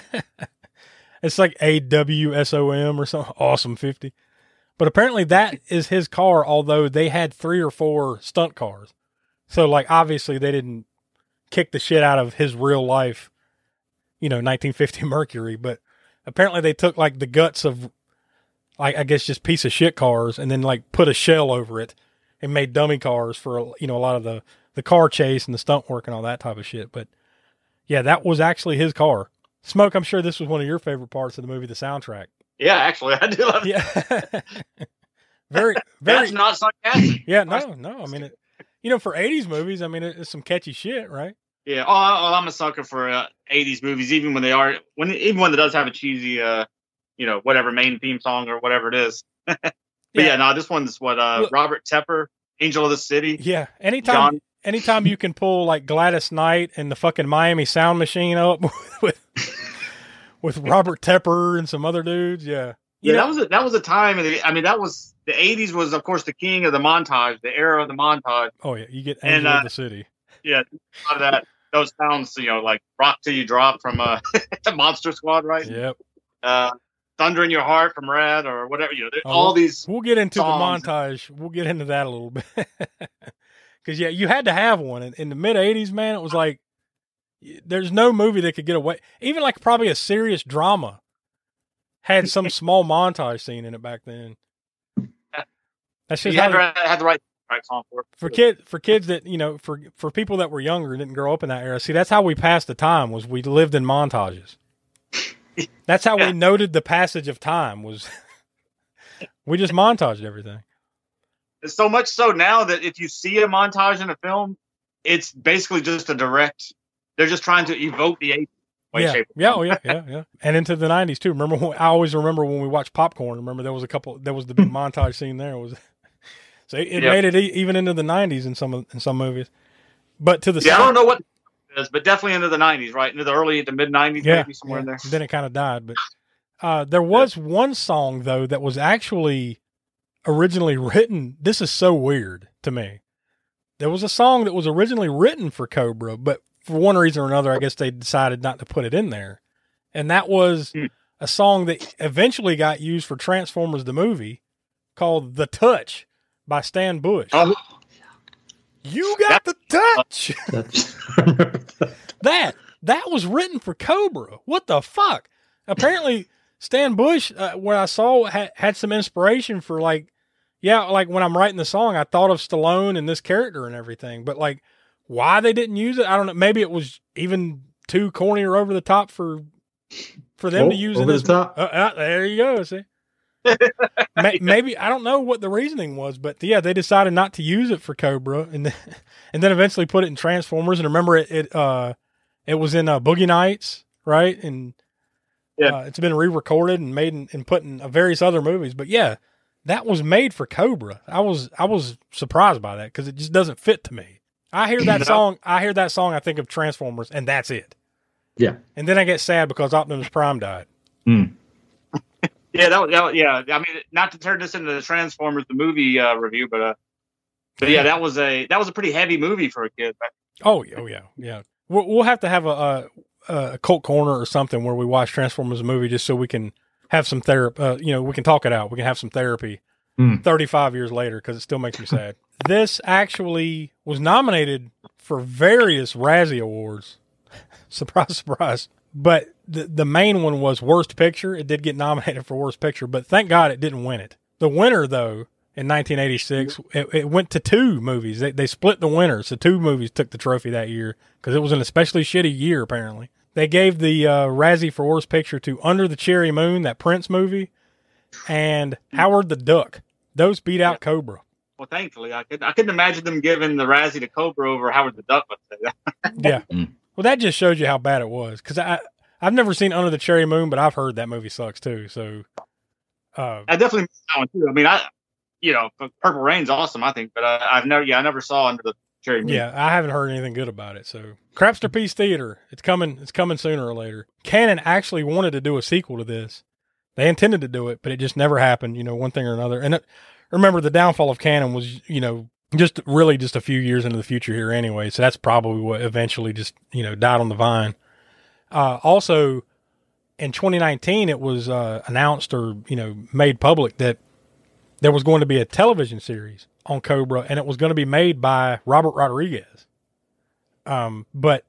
[SPEAKER 1] It's like A W S O M or something, Awesome fifty. But apparently that is his car, although they had three or four stunt cars. So, like, obviously they didn't kick the shit out of his real life, you know, nineteen fifty Mercury. But apparently they took, like, the guts of, like, I guess just piece of shit cars and then, like, put a shell over it and made dummy cars for, you know, a lot of the, the car chase and the stunt work and all that type of shit. But, yeah, that was actually his car. Smoke, I'm sure this was one of your favorite parts of the movie, the soundtrack.
[SPEAKER 2] Yeah, actually, I do love it.
[SPEAKER 1] Yeah. very, very.
[SPEAKER 2] That's not sarcastic.
[SPEAKER 1] Yeah, no, no. I mean, it, you know, for eighties movies, I mean, it, it's some catchy shit, right?
[SPEAKER 2] Yeah. Oh, I, oh I'm a sucker for uh, eighties movies, even when they are, when even when it does have a cheesy, uh, you know, whatever main theme song or whatever it is. But yeah, yeah no, this one's what uh, Look, Robert Tepper, Angel of the City.
[SPEAKER 1] Yeah. Anytime.
[SPEAKER 2] John,
[SPEAKER 1] Anytime you can pull like Gladys Knight and the fucking Miami Sound Machine up with with Robert Tepper and some other dudes, yeah,
[SPEAKER 2] you yeah,
[SPEAKER 1] know,
[SPEAKER 2] that was a, that was a time. The, I mean, that was the eighties was of course the king of the montage, the era of the montage.
[SPEAKER 1] Oh yeah, you get Angel
[SPEAKER 2] and, uh,
[SPEAKER 1] of the City.
[SPEAKER 2] Yeah, a lot of that. Those sounds, you know, like Rock Till You Drop from uh, Monster Squad, right?
[SPEAKER 1] Yep.
[SPEAKER 2] Uh, Thunder in Your Heart from Rad or whatever. You know,
[SPEAKER 1] oh,
[SPEAKER 2] all
[SPEAKER 1] we'll,
[SPEAKER 2] these.
[SPEAKER 1] We'll get into
[SPEAKER 2] songs.
[SPEAKER 1] the montage. We'll get into that a little bit. Because, yeah, you had to have one. In, in the mid-eighties, man, it was like, there's no movie that could get away. Even like probably a serious drama had some small montage scene in it back then. That's just
[SPEAKER 2] you had,
[SPEAKER 1] how
[SPEAKER 2] to, had the right, right song for it.
[SPEAKER 1] For, kid, for kids that, you know, for, for people that were younger and didn't grow up in that era, see, that's how we passed the time, was we lived in montages. That's how
[SPEAKER 2] yeah.
[SPEAKER 1] we noted the passage of time, was we just montaged everything.
[SPEAKER 2] So much so now that if you see a montage in a film, it's basically just a direct. They're just trying to evoke the eighties.
[SPEAKER 1] Yeah, yeah, oh yeah, yeah, yeah, and into the nineties too. Remember, when, I always remember when we watched Popcorn. Remember, there was a couple. There was the big montage scene there. Was so it, it yep. made it e- even into the nineties in some in some movies. But to the
[SPEAKER 2] yeah,
[SPEAKER 1] side,
[SPEAKER 2] I don't know what it is, but definitely into the nineties, right? Into the early, the mid nineties,
[SPEAKER 1] yeah,
[SPEAKER 2] maybe somewhere
[SPEAKER 1] yeah.
[SPEAKER 2] in there.
[SPEAKER 1] Then it kind of died, but uh, there was yeah. one song though that was actually originally written. This is so weird to me. There was a song that was originally written for Cobra, but for one reason or another, I guess they decided not to put it in there. And that was hmm. a song that eventually got used for Transformers the movie called The Touch by Stan Bush.
[SPEAKER 2] Oh.
[SPEAKER 1] You got the touch. that, that was written for Cobra. What the fuck? Apparently Stan Bush, uh, what I saw had, had some inspiration for like, yeah, like when I'm writing the song, I thought of Stallone and this character and everything, but like why they didn't use it, I don't know. Maybe it was even too corny or over the top for for them
[SPEAKER 4] oh,
[SPEAKER 1] to use
[SPEAKER 4] over
[SPEAKER 1] it. As,
[SPEAKER 4] the top.
[SPEAKER 1] Uh, uh, there you go. See, maybe I don't know what the reasoning was, but yeah, they decided not to use it for Cobra, and then, and then eventually put it in Transformers. And remember, it it uh it was in uh, Boogie Nights, right? And
[SPEAKER 2] yeah,
[SPEAKER 1] uh, it's been re-recorded and made in, and put in uh, various other movies. But yeah. that was made for Cobra. I was I was surprised by that because it just doesn't fit to me. I hear that song. I hear that song. I think of Transformers, and that's it.
[SPEAKER 4] Yeah.
[SPEAKER 1] And then I get sad because Optimus Prime died.
[SPEAKER 4] Mm.
[SPEAKER 2] Yeah, that, was- that was- yeah. I mean, not to turn this into the Transformers the movie uh, review, but uh, but yeah, that was a that was a pretty heavy movie for a kid.
[SPEAKER 1] Oh, oh yeah, yeah. We'll, we'll have to have a, a a cult corner or something where we watch Transformers movie just so we can have some therapy. Uh, you know, we can talk it out. We can have some therapy.
[SPEAKER 4] Mm.
[SPEAKER 1] thirty-five years later, because it still makes me sad. This actually was nominated for various Razzie Awards. Surprise, surprise. But the the main one was Worst Picture. It did get nominated for Worst Picture, but thank God it didn't win it. The winner, though, in nineteen eighty-six, it, it went to two movies. They, they split the winner, so two movies took the trophy that year because it was an especially shitty year, apparently. They gave the uh, Razzie for Worst Picture to Under the Cherry Moon, that Prince movie, and Howard the Duck. Those beat out Cobra.
[SPEAKER 2] Well, thankfully, I could I couldn't imagine them giving the Razzie to Cobra over Howard the Duck.
[SPEAKER 1] Yeah. Well, that just shows you how bad it was. Because I I've never seen Under the Cherry Moon, but I've heard that movie sucks too. So uh,
[SPEAKER 2] I definitely missed that one too. I mean, I you know, Purple Rain's awesome, I think, but uh, I've never yeah I never saw Under the Cherry Moon.
[SPEAKER 1] Yeah, I haven't heard anything good about it. So Crapster Peace Theater, it's coming. It's coming sooner or later. Canon actually wanted to do a sequel to this. They intended to do it, but it just never happened. You know, one thing or another. And it, remember, the downfall of Canon was, you know, just really just a few years into the future here anyway. So that's probably what eventually just, you know, died on the vine. Uh, also, in twenty nineteen, it was uh, announced or, you know, made public that there was going to be a television series on Cobra, and it was going to be made by Robert Rodriguez. Um, but,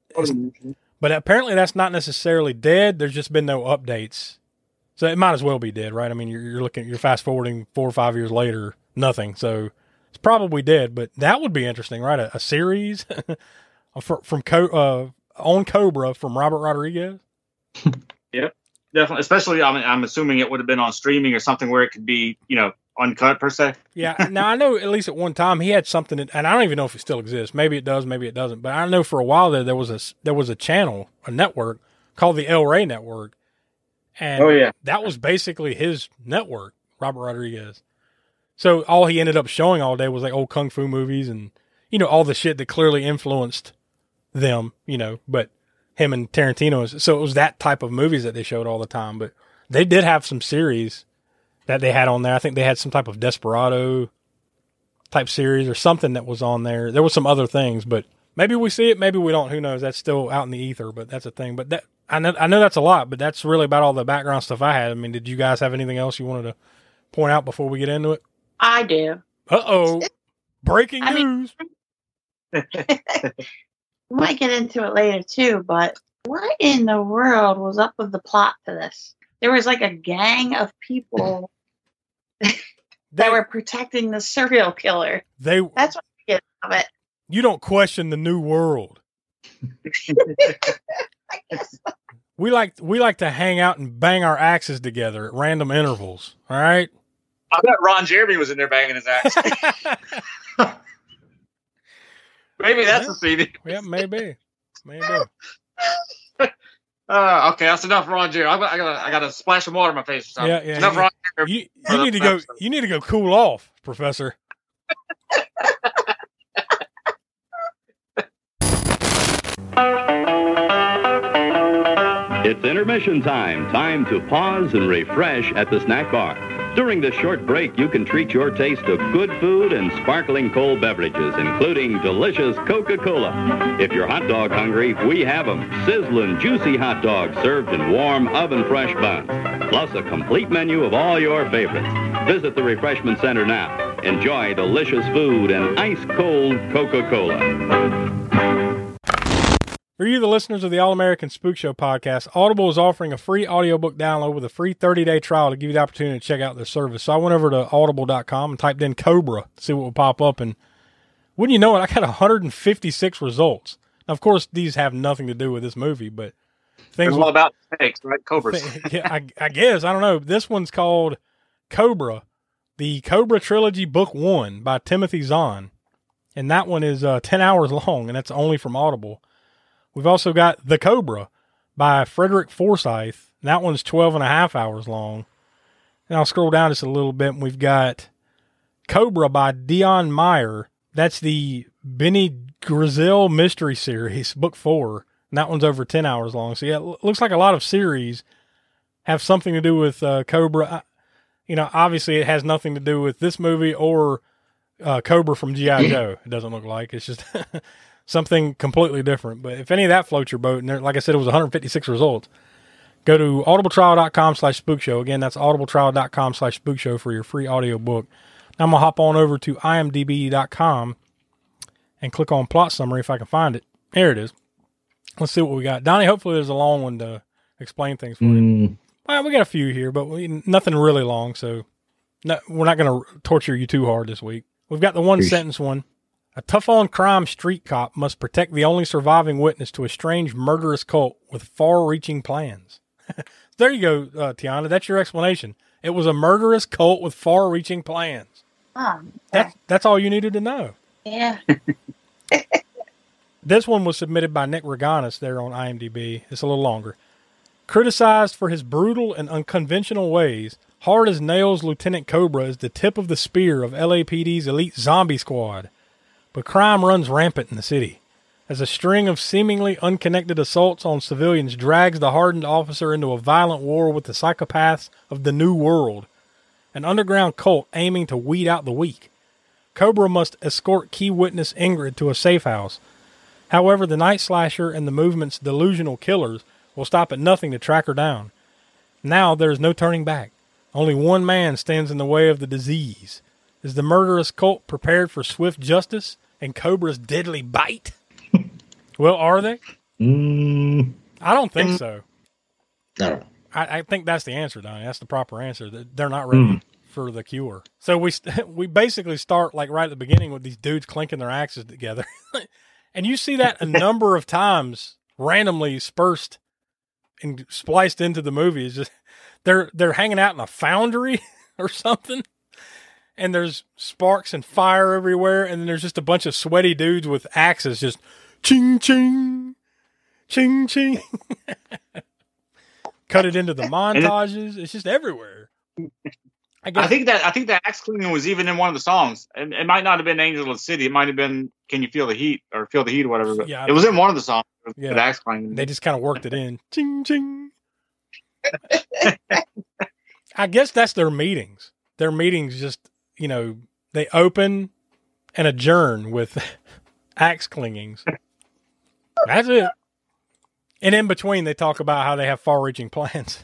[SPEAKER 1] but apparently that's not necessarily dead. There's just been no updates. So it might as well be dead, right? I mean, you're, you're looking, you're fast forwarding four or five years later, nothing. So it's probably dead, but that would be interesting, right? A, a series from, from Co- uh, on Cobra from Robert Rodriguez.
[SPEAKER 2] Yep, definitely. Especially, I mean, I'm assuming it would have been on streaming or something where it could be, you know, uncut per se.
[SPEAKER 1] Yeah. Now I know at least at one time he had something, that, and I don't even know if it still exists. Maybe it does, maybe it doesn't. But I know for a while there, there was a there was a channel, a network called the El Rey Network. And
[SPEAKER 2] oh, yeah.
[SPEAKER 1] that was basically his network, Robert Rodriguez. So all he ended up showing all day was like old kung fu movies and, you know, all the shit that clearly influenced them, you know, but him and Tarantino. So it was that type of movies that they showed all the time. But they did have some series that they had on there. I think they had some type of Desperado type series or something that was on there. There was some other things, but maybe we see it, maybe we don't. Who knows? That's still out in the ether, but that's a thing. But that, I know, I know that's a lot, but that's really about all the background stuff I had. I mean, did you guys have anything else you wanted to point out before we get into it?
[SPEAKER 11] I do.
[SPEAKER 1] Uh-oh. Breaking
[SPEAKER 11] I
[SPEAKER 1] news.
[SPEAKER 11] Mean, we might get into it later too, but what in the world was up with the plot to this? There was like a gang of people that
[SPEAKER 1] they,
[SPEAKER 11] were protecting the serial killer.
[SPEAKER 1] They
[SPEAKER 11] That's what I get of it.
[SPEAKER 1] You don't question the new world.
[SPEAKER 11] I guess.
[SPEAKER 1] We like we like to hang out and bang our axes together at random intervals. All right.
[SPEAKER 2] I bet Ron Jeremy was in there banging his axe. Maybe that's
[SPEAKER 1] yeah.
[SPEAKER 2] a scene.
[SPEAKER 1] Yeah, maybe, maybe.
[SPEAKER 2] Uh, okay, that's enough Ron Jeremy. I got, I got, I got to splash some water in my face or something.
[SPEAKER 1] Yeah, yeah.
[SPEAKER 2] Enough
[SPEAKER 1] You,
[SPEAKER 2] Ron Jeremy.
[SPEAKER 1] you, you need to go. You need to go cool off, Professor.
[SPEAKER 12] It's intermission time. Time to pause and refresh at the snack bar. During this short break, you can treat your taste of good food and sparkling cold beverages, including delicious Coca-Cola. If you're hot dog hungry, we have them. Sizzling, juicy hot dogs served in warm, oven-fresh buns. Plus a complete menu of all your favorites. Visit the Refreshment Center now. Enjoy delicious food and ice-cold Coca-Cola.
[SPEAKER 1] For you, the listeners of the All-American Spook Show podcast, Audible is offering a free audiobook download with a free thirty-day trial to give you the opportunity to check out their service. So I went over to audible dot com and typed in Cobra to see what would pop up. And wouldn't you know it, I got one hundred fifty-six results. Now, of course, these have nothing to do with this movie, but things...
[SPEAKER 2] It's all about snakes, right? Cobras.
[SPEAKER 1] yeah, I, I guess. I don't know. This one's called Cobra, the Cobra Trilogy Book One by Timothy Zahn. And that one is uh, ten hours long, and that's only from Audible. We've also got The Cobra by Frederick Forsyth. That one's twelve and a half hours long. And I'll scroll down just a little bit, and we've got Cobra by Dion Meyer. That's the Benny Grizzell Mystery Series, book four. And that one's over ten hours long. So, yeah, it looks like a lot of series have something to do with uh, Cobra. You know, obviously it has nothing to do with this movie or uh, Cobra from G I. Joe. It doesn't look like. It's just something completely different. But if any of that floats your boat, and there, like I said, it was one hundred fifty-six results, go to audibletrial.com slash spookshow. Again, that's audibletrial.com slash spookshow for your free audio book. Now I'm going to hop on over to I M D B dot com and click on plot summary if I can find it. There it is. Let's see what we got. Donnie, hopefully there's a long one to explain things for
[SPEAKER 4] Mm.
[SPEAKER 1] you. Well, we got a few here, but we, nothing really long, so no, we're not going to torture you too hard this week. We've got the one-sentence one. A tough-on-crime street cop must protect the only surviving witness to a strange, murderous cult with far-reaching plans. There you go, uh, Tiana. That's your explanation. It was a murderous cult with far-reaching plans.
[SPEAKER 11] Oh,
[SPEAKER 1] That, that's all you needed to know.
[SPEAKER 11] yeah.
[SPEAKER 1] This one was submitted by Nick Reganis there on I M D B. It's a little longer. Criticized for his brutal and unconventional ways, Hard as Nails Lieutenant Cobra is the tip of the spear of L A P D's elite zombie squad. But crime runs rampant in the city, as a string of seemingly unconnected assaults on civilians drags the hardened officer into a violent war with the psychopaths of the New World, an underground cult aiming to weed out the weak. Cobra must escort key witness Ingrid to a safe house. However, the Night Slasher and the movement's delusional killers will stop at nothing to track her down. Now there is no turning back. Only one man stands in the way of the disease. Is the murderous cult prepared for swift justice and Cobra's deadly bite? Well, are they?
[SPEAKER 4] Mm.
[SPEAKER 1] I don't think so.
[SPEAKER 4] I don't know.
[SPEAKER 1] I, I think that's the answer, Donnie. That's the proper answer. They're not ready
[SPEAKER 4] Mm.
[SPEAKER 1] for the cure. So we we basically start like right at the beginning with these dudes clinking their axes together. And you see that a number of times randomly dispersed and spliced into the movie. It's just they're they're hanging out in a foundry or something, and there's sparks and fire everywhere, and then there's just a bunch of sweaty dudes with axes just ching ching ching ching. Cut it into the montages. It's just everywhere. I, guess,
[SPEAKER 2] I think that I think that axe cleaning was even in one of the songs. It, it might not have been "Angel of the City." It might have been "Can You Feel the Heat" or "Feel the Heat" or whatever. But
[SPEAKER 1] Yeah,
[SPEAKER 2] it was in one of the songs.
[SPEAKER 1] Yeah.
[SPEAKER 2] The axe cleaning.
[SPEAKER 1] They just kind of worked it in. Ching ching. I guess that's their meetings. Their meetings just, you know, they open and adjourn with axe clingings. That's it. And in between, they talk about how they have far-reaching plans.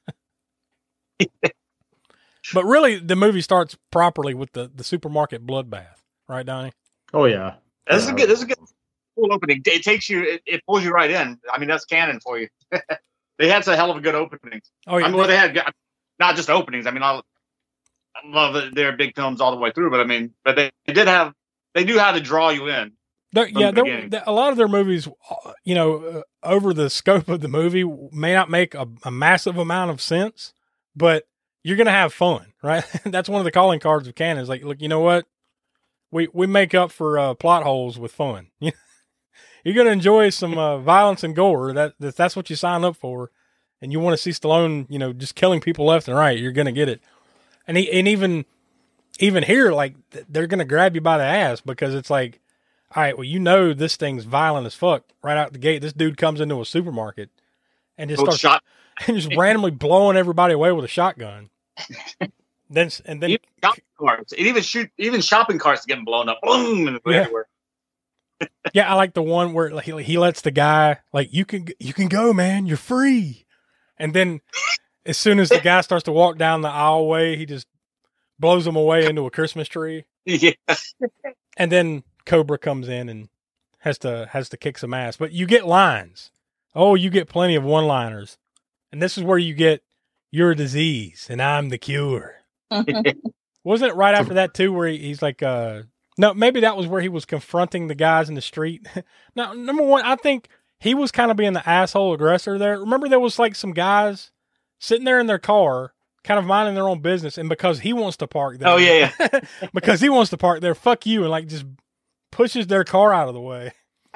[SPEAKER 1] But really, the movie starts properly with the, the supermarket bloodbath. Right, Donnie?
[SPEAKER 4] Oh, yeah.
[SPEAKER 2] This is
[SPEAKER 4] Yeah.
[SPEAKER 2] a good. This is a good cool opening. It takes you. It, it pulls you right in. I mean, that's canon for you. They had some hell of a good openings.
[SPEAKER 1] Oh yeah.
[SPEAKER 2] I mean, well, they had good- not just openings. I mean, I, I love that they're big films all the way through. But I mean, but they, they did have. They knew how to draw you in.
[SPEAKER 1] They're,
[SPEAKER 2] from
[SPEAKER 1] yeah,
[SPEAKER 2] the
[SPEAKER 1] they're,
[SPEAKER 2] beginning.
[SPEAKER 1] they're- a lot of their movies, uh, you know, uh, over the scope of the movie, may not make a, a massive amount of sense, but you're going to have fun, right? That's one of the calling cards of canon. Is like, look, you know what? We we make up for uh, plot holes with fun. You're going to enjoy some uh, violence and gore. That, that that's what you sign up for, and you want to see Stallone, you know, just killing people left and right. You're going to get it, and he, and even even here, like they're going to grab you by the ass because it's like, all right, well, you know this thing's violent as fuck right out the gate. This dude comes into a supermarket and just
[SPEAKER 2] Both
[SPEAKER 1] starts
[SPEAKER 2] shot.
[SPEAKER 1] and just randomly blowing everybody away with a shotgun. then and then
[SPEAKER 2] Even shopping carts. And even shoot. Even shopping carts getting blown up. Boom! And
[SPEAKER 1] Yeah.
[SPEAKER 2] everywhere.
[SPEAKER 1] yeah, I like the one where like, he he lets the guy like you can you can go, man, you're free. And then as soon as the guy starts to walk down the aisleway, he just blows him away into a Christmas tree.
[SPEAKER 2] Yeah.
[SPEAKER 1] And then Cobra comes in and has to has to kick some ass. But you get lines. Oh, you get plenty of one-liners. And this is where you get "You're a disease and I'm the cure." Wasn't it right after that too where he, he's like uh no, maybe that was where he was confronting the guys in the street. Now, number one, I think he was kind of being the asshole aggressor there. Remember there was like some guys sitting there in their car kind of minding their own business, and because he wants to park there.
[SPEAKER 2] Oh yeah,
[SPEAKER 1] yeah. because he wants to park there, fuck you, and like just pushes their car out of the way.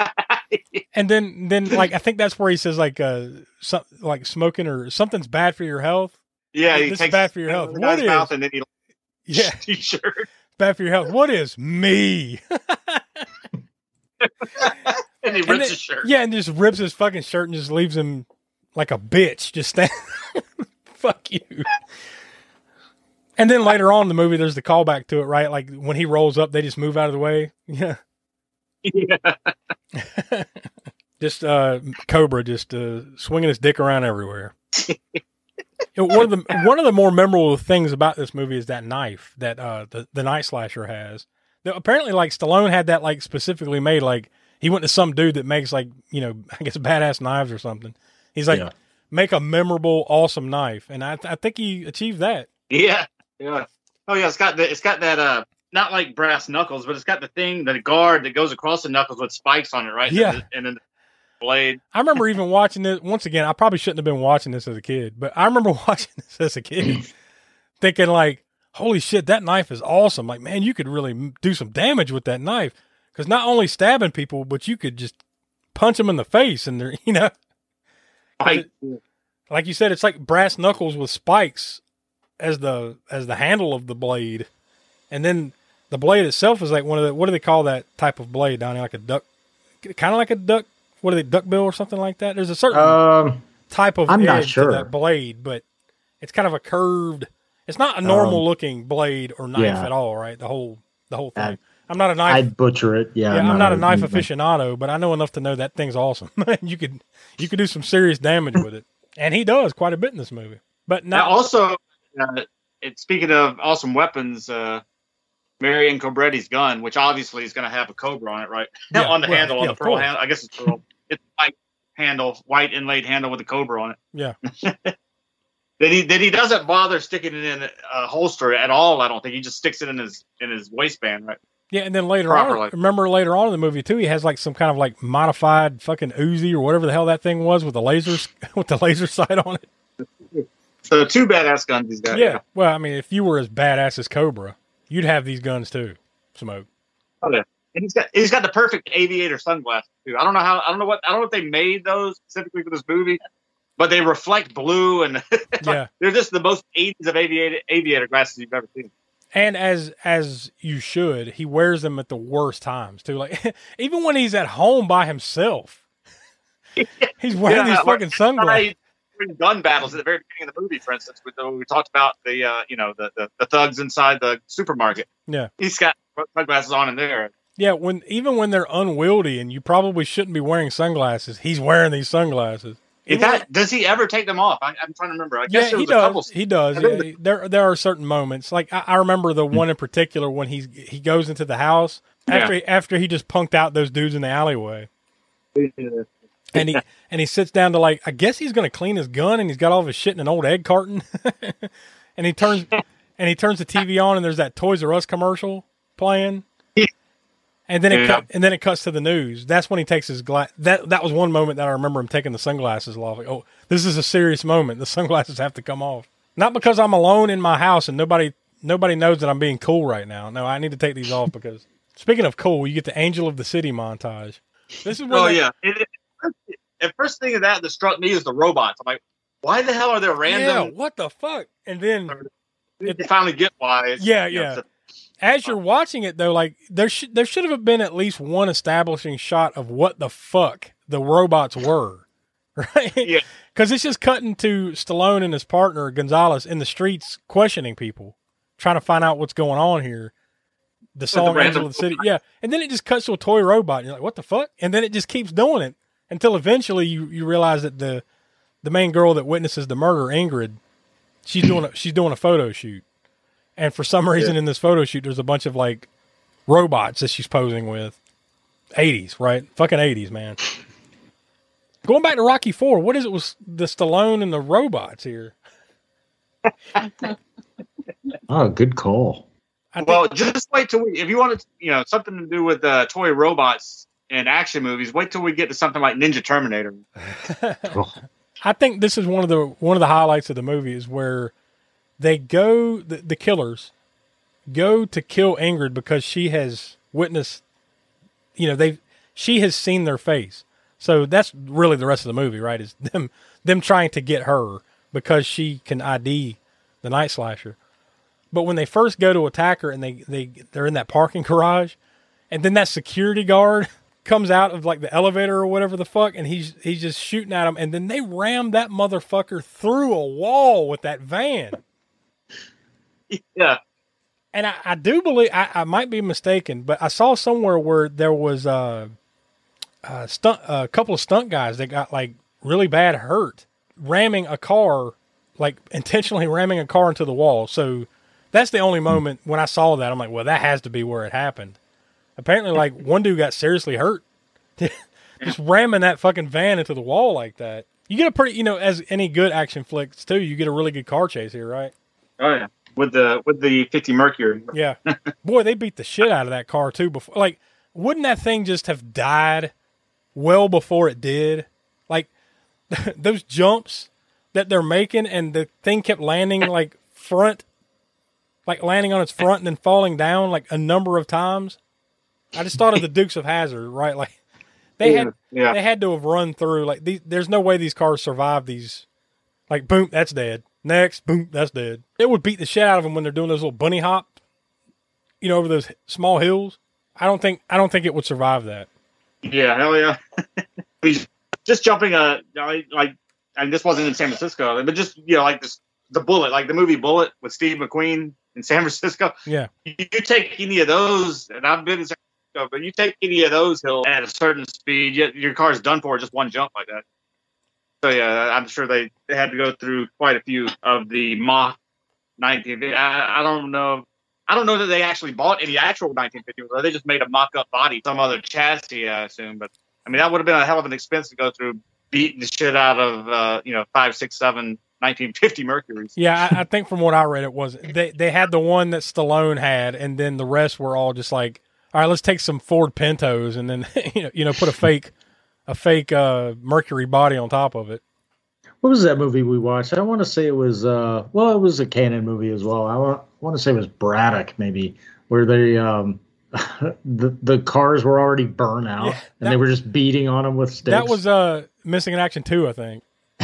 [SPEAKER 1] And then, then like I think that's where he says like uh, some, like smoking or something's bad for your health.
[SPEAKER 2] Yeah, he
[SPEAKER 1] this
[SPEAKER 2] takes
[SPEAKER 1] is bad for your health.
[SPEAKER 2] the
[SPEAKER 1] What
[SPEAKER 2] guy's
[SPEAKER 1] is?
[SPEAKER 2] mouth and then he
[SPEAKER 1] Yeah,
[SPEAKER 2] t-shirt.
[SPEAKER 1] bad for your health. What is me?
[SPEAKER 2] And he rips
[SPEAKER 1] And then-
[SPEAKER 2] his shirt.
[SPEAKER 1] Yeah, and just rips his fucking shirt and just leaves him like a bitch. Just stand. Fuck you. And then later on in the movie, there's the callback to it, right? Like when he rolls up, they just move out of the way. Yeah.
[SPEAKER 2] Yeah.
[SPEAKER 1] Just uh, Cobra just uh, swinging his dick around everywhere. You know, one of the one of the more memorable things about this movie is that knife that uh, the the Night Slasher has. Now, apparently, like Stallone had that like specifically made. Like he went to some dude that makes like you know I guess badass knives or something. He's like,
[SPEAKER 4] Yeah.
[SPEAKER 1] make a memorable, awesome knife, and I th- I think he achieved that.
[SPEAKER 2] Yeah. Yeah. Oh yeah, it's got the it's got that uh not like brass knuckles, but it's got the thing, the guard that goes across the knuckles with spikes on it, right?
[SPEAKER 1] Yeah.
[SPEAKER 2] And then, and then the blade.
[SPEAKER 1] I remember even watching this once again. I probably shouldn't have been watching this as a kid, but I remember watching this as a kid, thinking like, "Holy shit, that knife is awesome!" Like, man, you could really m- do some damage with that knife because not only stabbing people, but you could just punch them in the face, and they're you know,
[SPEAKER 2] Right.
[SPEAKER 1] like you said, it's like brass knuckles with spikes as the as the handle of the blade, and then the blade itself is like one of the what do they call that type of blade down there? Like a duck, kind of like a duck. What are they, duck bill or something like that? There's a certain
[SPEAKER 4] Um,
[SPEAKER 1] type of
[SPEAKER 4] I'm
[SPEAKER 1] edge
[SPEAKER 4] not sure.
[SPEAKER 1] to that blade, but it's kind of a curved. It's not a normal
[SPEAKER 4] Um,
[SPEAKER 1] looking blade or knife
[SPEAKER 4] yeah.
[SPEAKER 1] at all, right? The whole the whole thing.
[SPEAKER 4] I-
[SPEAKER 1] I'm not a knife.
[SPEAKER 4] I'd butcher it. Yeah,
[SPEAKER 1] yeah, I'm not a knife
[SPEAKER 4] a-
[SPEAKER 1] aficionado, but I know enough to know that thing's awesome. you could you could do some serious damage with it, and he does quite a bit in this movie. But
[SPEAKER 2] Now
[SPEAKER 1] now,
[SPEAKER 2] also uh, it, speaking of awesome weapons, uh Marion Cobretti's gun, which obviously is going to have a cobra on it, right?
[SPEAKER 1] Yeah,
[SPEAKER 2] on the
[SPEAKER 1] well,
[SPEAKER 2] handle, on
[SPEAKER 1] yeah,
[SPEAKER 2] the
[SPEAKER 1] of
[SPEAKER 2] pearl
[SPEAKER 1] course.
[SPEAKER 2] handle. I guess it's pearl. It's white handle, white inlaid handle with a cobra on it.
[SPEAKER 1] yeah,
[SPEAKER 2] Then he then he doesn't bother sticking it in a holster at all. I don't think he just sticks it in his in his waistband, right?
[SPEAKER 1] yeah, and then later
[SPEAKER 2] Properly.
[SPEAKER 1] on, remember later on in the movie too, he has like some kind of like modified fucking Uzi or whatever the hell that thing was with the lasers with the laser sight on it.
[SPEAKER 2] So two badass guns he's got.
[SPEAKER 1] Yeah. Well, I mean, if you were as badass as Cobra, you'd have these guns too. Smoke.
[SPEAKER 2] Oh, yeah. And he's got he's got the perfect aviator sunglasses too. I don't know how I don't know what I don't know if they made those specifically for this movie, but they reflect blue and
[SPEAKER 1] Yeah.
[SPEAKER 2] they're just the most eighties of aviator aviator glasses you've ever seen.
[SPEAKER 1] And as as you should, he wears them at the worst times too. Like even when he's at home by himself, he's wearing
[SPEAKER 2] Yeah,
[SPEAKER 1] these
[SPEAKER 2] like,
[SPEAKER 1] fucking sunglasses.
[SPEAKER 2] during gun battles at the very beginning of the movie, for instance, with the, we talked about the uh, you know the, the the thugs inside the supermarket.
[SPEAKER 1] Yeah.
[SPEAKER 2] He's got sunglasses on in there.
[SPEAKER 1] Yeah, when even when they're unwieldy and you probably shouldn't be wearing sunglasses, he's wearing these sunglasses.
[SPEAKER 2] In fact, does he ever take them off? I, I'm trying to remember. I guess
[SPEAKER 1] Yeah,
[SPEAKER 2] there
[SPEAKER 1] he
[SPEAKER 2] was a couple.
[SPEAKER 1] does. He does.
[SPEAKER 2] I
[SPEAKER 1] Yeah,
[SPEAKER 2] think
[SPEAKER 1] there there are certain moments. Like I, I remember the one in particular when he he goes into the house after
[SPEAKER 2] Yeah.
[SPEAKER 1] he, after he just punked out those dudes in the alleyway. And he and he sits down to like I guess he's going to clean his gun and he's got all of his shit in an old egg carton. and he turns and he turns the T V on and there's that Toys R Us commercial playing. And then it
[SPEAKER 2] Yeah.
[SPEAKER 1] cut, and then it cuts to the news. That's when he takes his glass. That that was one moment that I remember him taking the sunglasses off. Like, oh, this is a serious moment. The sunglasses have to come off. Not because I'm alone in my house and nobody nobody knows that I'm being cool right now. No, I need to take these off because speaking of cool, you get the Angel of the City montage. This is where
[SPEAKER 2] Oh
[SPEAKER 1] they-
[SPEAKER 2] yeah. It, it, the first thing of that that struck me is the robots. I'm like, why the hell are there
[SPEAKER 1] yeah.
[SPEAKER 2] random?
[SPEAKER 1] What the fuck? And then
[SPEAKER 2] You finally get why. It's,
[SPEAKER 1] Yeah,
[SPEAKER 2] you know,
[SPEAKER 1] yeah.
[SPEAKER 2] it's a-
[SPEAKER 1] as you're watching it though, like there should there should have been at least one establishing shot of what the fuck the robots were, right?
[SPEAKER 2] Yeah.
[SPEAKER 1] Because it's just cutting to Stallone and his partner Gonzalez in the streets questioning people, trying to find out what's going on here. The song
[SPEAKER 2] random
[SPEAKER 1] "Angel of the City," yeah, and then it just cuts to a toy robot. And you're like, what the fuck? And then it just keeps doing it until eventually you, you realize that the the main girl that witnesses the murder, Ingrid, she's doing a, she's doing a photo shoot. And for some reason
[SPEAKER 2] Yeah.
[SPEAKER 1] in this photo shoot, there's a bunch of like robots that she's posing with. eighties, right? Fucking eighties, man. Going back to Rocky Four, what is it with the Stallone and the robots here?
[SPEAKER 4] Oh, good call.
[SPEAKER 1] I think,
[SPEAKER 2] well, just wait till we. If you wanted, you know, something to do with uh, toy robots and action movies, wait till we get to something like Ninja Terminator.
[SPEAKER 1] I think this is one of the one of the highlights of the movie is where they go the, the killers go to kill Ingrid because she has witnessed, you know, they she has seen their face. So that's really the rest of the movie, right? Is them them trying to get her because she can I D the Night Slasher. But when they first go to attack her and they, they, they're in that parking garage, and then that security guard comes out of like the elevator or whatever the fuck, and he's he's just shooting at him, and then they ram that motherfucker through a wall with that van.
[SPEAKER 2] Yeah.
[SPEAKER 1] And I, I do believe, I, I might be mistaken, but I saw somewhere where there was uh, a, stunt, a couple of stunt guys that got like really bad hurt ramming a car, like intentionally ramming a car into the wall. So that's the only moment when I saw that, I'm like, well, that has to be where it happened. Apparently, like, one dude got seriously hurt. Just ramming that fucking van into the wall like that. You get a pretty, you know, as any good action flicks, too, you get a really good car chase here, right?
[SPEAKER 2] Oh, yeah. With the with the fifty Mercury.
[SPEAKER 1] Yeah. Boy, they beat the shit out of that car, too. Before, like, wouldn't that thing just have died well before it did? Like, those jumps that they're making, and the thing kept landing, like, front, like, landing on its front and then falling down, like, a number of times. I just thought of the Dukes of Hazzard, right? Like, they had
[SPEAKER 2] yeah.
[SPEAKER 1] they had to have run through, like, these, there's no way these cars survive these, like, boom, that's dead. Next, boom, that's dead. It would beat the shit out of them when they're doing those little bunny hop, you know, over those small hills. I don't think I don't think it would survive that.
[SPEAKER 2] Yeah, hell yeah. He's just jumping a like, like, and this wasn't in San Francisco, but just you know, like this, the Bullet, like the movie Bullet with Steve McQueen in San Francisco.
[SPEAKER 1] Yeah,
[SPEAKER 2] you, you take any of those, and I've been in San Francisco, but you take any of those hills at a certain speed, you, your car's done for just one jump like that. So yeah, I'm sure they, they had to go through quite a few of the Mach nineteen fifty. I, I don't know. I don't know that they actually bought any actual nineteen fifty. Or they just made a mock-up body, some other chassis, I assume. But I mean, that would have been a hell of an expense to go through beating the shit out of uh, you know five, six, seven nineteen fifty Mercuries.
[SPEAKER 1] Yeah, I, I think from what I read, it was they they had the one that Stallone had, and then the rest were all just like, all right, let's take some Ford Pintos, and then you know you know put a fake. A fake uh, Mercury body on top of it.
[SPEAKER 4] What was that movie we watched? I want to say it was, uh, well, it was a Cannon movie as well. I want, want to say it was Braddock, maybe, where they, um, the the cars were already burnt out, yeah, that, and they were just beating on them with sticks.
[SPEAKER 1] That was uh, Missing in Action two, I think.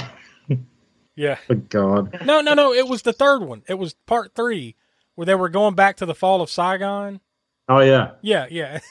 [SPEAKER 1] Yeah.
[SPEAKER 4] Oh, God.
[SPEAKER 1] No, no, no. It was the third one. It was part three, where they were going back to the fall of Saigon.
[SPEAKER 4] Oh, yeah.
[SPEAKER 1] Yeah, yeah.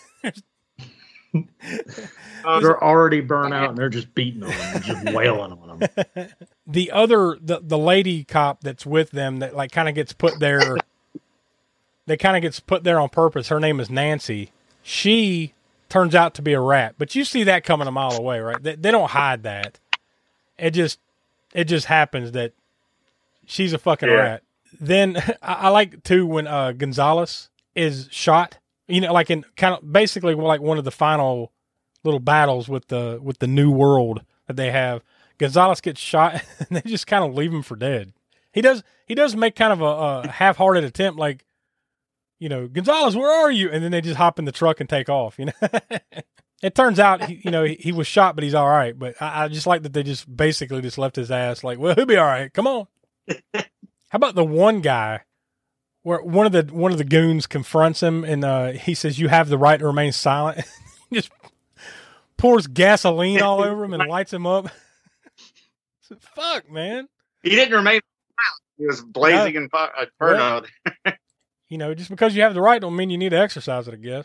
[SPEAKER 4] Uh, they're already burnt out and they're just beating on them and just wailing on them.
[SPEAKER 1] The other, the, the lady cop that's with them that like kind of gets put there, they kind of gets put there on purpose. Her name is Nancy. She turns out to be a rat, but you see that coming a mile away, right? They, they don't hide that. It just, it just happens that she's a fucking
[SPEAKER 2] yeah.
[SPEAKER 1] rat. Then I, I like too when uh, Gonzalez is shot. You know, like in kind of basically like one of the final little battles with the with the new world that they have. Gonzalez gets shot, and they just kind of leave him for dead. He does he does make kind of a, a half-hearted attempt, like, you know, Gonzalez, where are you? And then they just hop in the truck and take off. You know, it turns out he, you know he, he was shot, but he's all right. But I, I just like that they just basically just left his ass. Like, well, he'll be all right. Come on. How about the one guy? Where one of the one of the goons confronts him and uh, he says, "You have the right to remain silent." He just pours gasoline all over him and lights him up. Fuck, man!
[SPEAKER 2] He didn't remain silent. He was blazing yeah. in fire, uh, inferno.
[SPEAKER 1] Yeah. You know, just because you have the right don't mean you need to exercise it, I guess.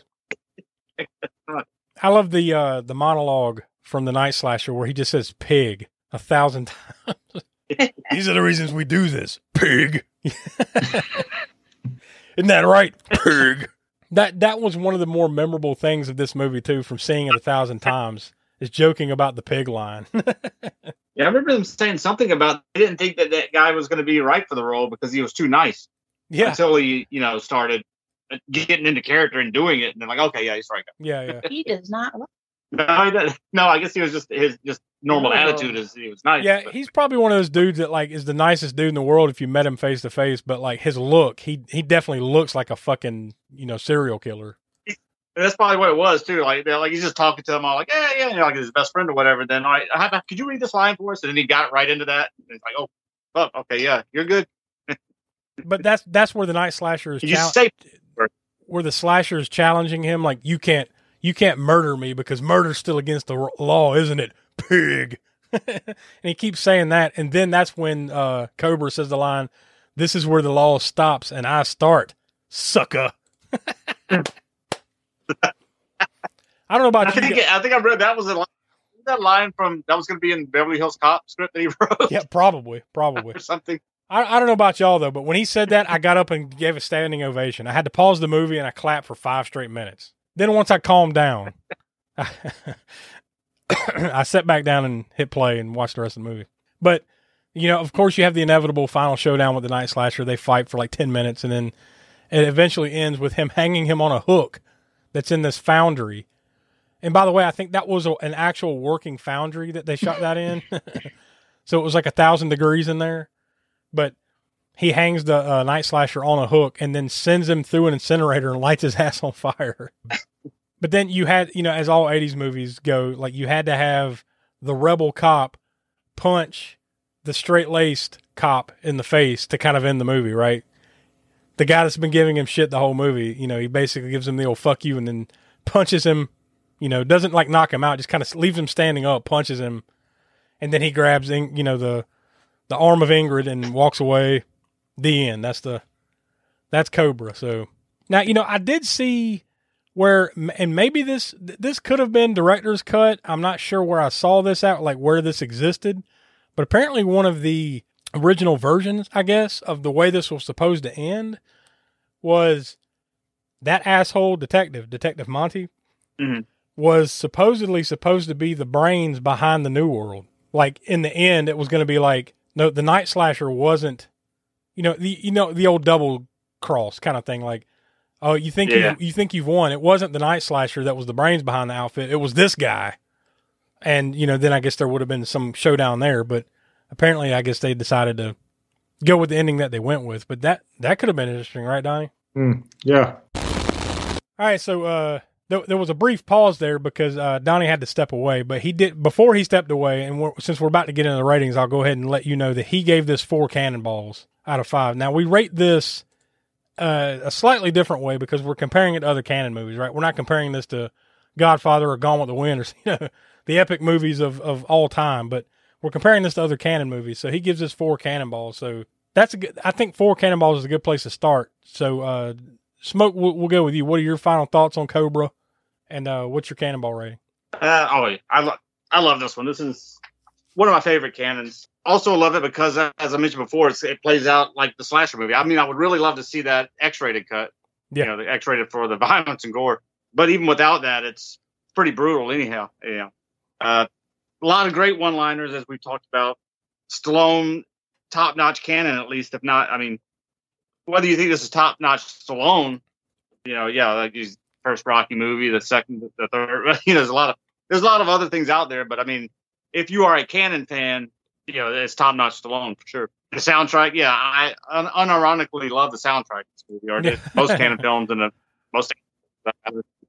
[SPEAKER 1] I love the uh, the monologue from the Night Slasher where he just says "pig" a thousand times. These are the reasons we do this, pig. Isn't that right, pig? That that was one of the more memorable things of this movie too, from seeing it a thousand times, is joking about the pig line.
[SPEAKER 2] Yeah, I remember them saying something about they didn't think that that guy was going to be right for the role because he was too nice.
[SPEAKER 1] Yeah.
[SPEAKER 2] Until he, you know, started getting into character and doing it, and they're like, okay, yeah, he's right.
[SPEAKER 1] Yeah, yeah.
[SPEAKER 11] He does not.
[SPEAKER 2] No, he doesn't. No, I guess he was just his just normal
[SPEAKER 11] Oh.
[SPEAKER 2] attitude is he was nice.
[SPEAKER 1] Yeah,
[SPEAKER 2] but-
[SPEAKER 1] he's probably one of those dudes that like is the nicest dude in the world if you met him face to face, but like his look, he he definitely looks like a fucking, you know, serial killer.
[SPEAKER 2] And that's probably what it was too. Like, they're like he's just talking to them all like, yeah, yeah, you know, like his best friend or whatever. Then, all right, how about, could you read this line for us? And then he got right into that. And it's like, oh, oh, okay, yeah, you're good.
[SPEAKER 1] But that's that's where the Night Slasher is.
[SPEAKER 2] Did you
[SPEAKER 1] chal-
[SPEAKER 2] say
[SPEAKER 1] where the slasher is challenging him, like you can't you can't murder me because murder's still against the r- law, isn't it, pig? And he keeps saying that, and then that's when uh, Cobra says the line, this is where the law stops and I start, sucker. I don't know about
[SPEAKER 2] I
[SPEAKER 1] you.
[SPEAKER 2] think,
[SPEAKER 1] guys.
[SPEAKER 2] I think I read that was a line, that line from that was going to be in Beverly Hills Cop script that he wrote.
[SPEAKER 1] Yeah, probably, probably
[SPEAKER 2] or something.
[SPEAKER 1] I, I don't know about y'all though, but when he said that, I got up and gave a standing ovation. I had to pause the movie and I clapped for five straight minutes. Then once I calmed down, I, I sat back down and hit play and watched the rest of the movie. But you know, of course, you have the inevitable final showdown with the Night Slasher. They fight for like ten minutes, and then it eventually ends with him hanging him on a hook that's in this foundry. And by the way, I think that was a, an actual working foundry that they shot that in. So it was like a thousand degrees in there. But he hangs the uh, Night Slasher on a hook and then sends him through an incinerator and lights his ass on fire. But then you had, you know, as all eighties movies go, like you had to have the rebel cop punch the straight-laced cop in the face to kind of end the movie, right? The guy that's been giving him shit the whole movie, you know, he basically gives him the old fuck you and then punches him, you know, doesn't like knock him out, just kind of leaves him standing up, punches him, and then he grabs, you know, the the arm of Ingrid and walks away. The end. That's the, that's Cobra. So now, you know, I did see where, and maybe this, this could have been director's cut. I'm not sure where I saw this at, like where this existed, but apparently one of the original versions, I guess, of the way this was supposed to end was that asshole detective, Detective Monty,
[SPEAKER 2] mm-hmm.
[SPEAKER 1] was supposedly supposed to be the brains behind the New World. Like in the end, it was going to be like, no, the Night Slasher wasn't, you know, the you know the old double cross kind of thing. Like, oh, you think
[SPEAKER 2] yeah.
[SPEAKER 1] you you think you've won? It wasn't the Night Slasher that was the brains behind the outfit. It was this guy. And you know, then I guess there would have been some showdown there. But apparently, I guess they decided to go with the ending that they went with. But that that could have been interesting, right, Donnie?
[SPEAKER 4] Mm, yeah.
[SPEAKER 1] All right, so uh, there, there was a brief pause there because uh, Donnie had to step away, but he did before he stepped away. And we're, since we're about to get into the ratings, I'll go ahead and let you know that he gave this four cannonballs out of five. Now we rate this uh, a slightly different way because we're comparing it to other Cannon movies, right? We're not comparing this to Godfather or Gone with the Wind or you know the epic movies of of all time, but we're comparing this to other Cannon movies. So he gives us four cannonballs. So that's a good. I think four cannonballs is a good place to start. So. Uh, Smoke, we'll, we'll go with you. What are your final thoughts on Cobra, and uh, what's your cannonball rating?
[SPEAKER 2] Uh, oh, I love, I love this one. This is one of my favorite cannons. Also love it because, uh, as I mentioned before, it's, it plays out like the slasher movie. I mean, I would really love to see that X-rated cut.
[SPEAKER 1] Yeah.
[SPEAKER 2] You know, the X-rated for the violence and gore. But even without that, it's pretty brutal anyhow. Yeah. Uh, a lot of great one-liners, as we talked about. Stallone, top-notch cannon, at least, if not, I mean, whether you think this is top-notch Stallone, you know, yeah, like his first Rocky movie, the second, the third, you know, there's a lot of there's a lot of other things out there. But I mean, if you are a Cannon fan, you know, it's top-notch Stallone for sure. The soundtrack, yeah, I un- unironically love the soundtrack of this movie. Or did most Cannon films and the most. I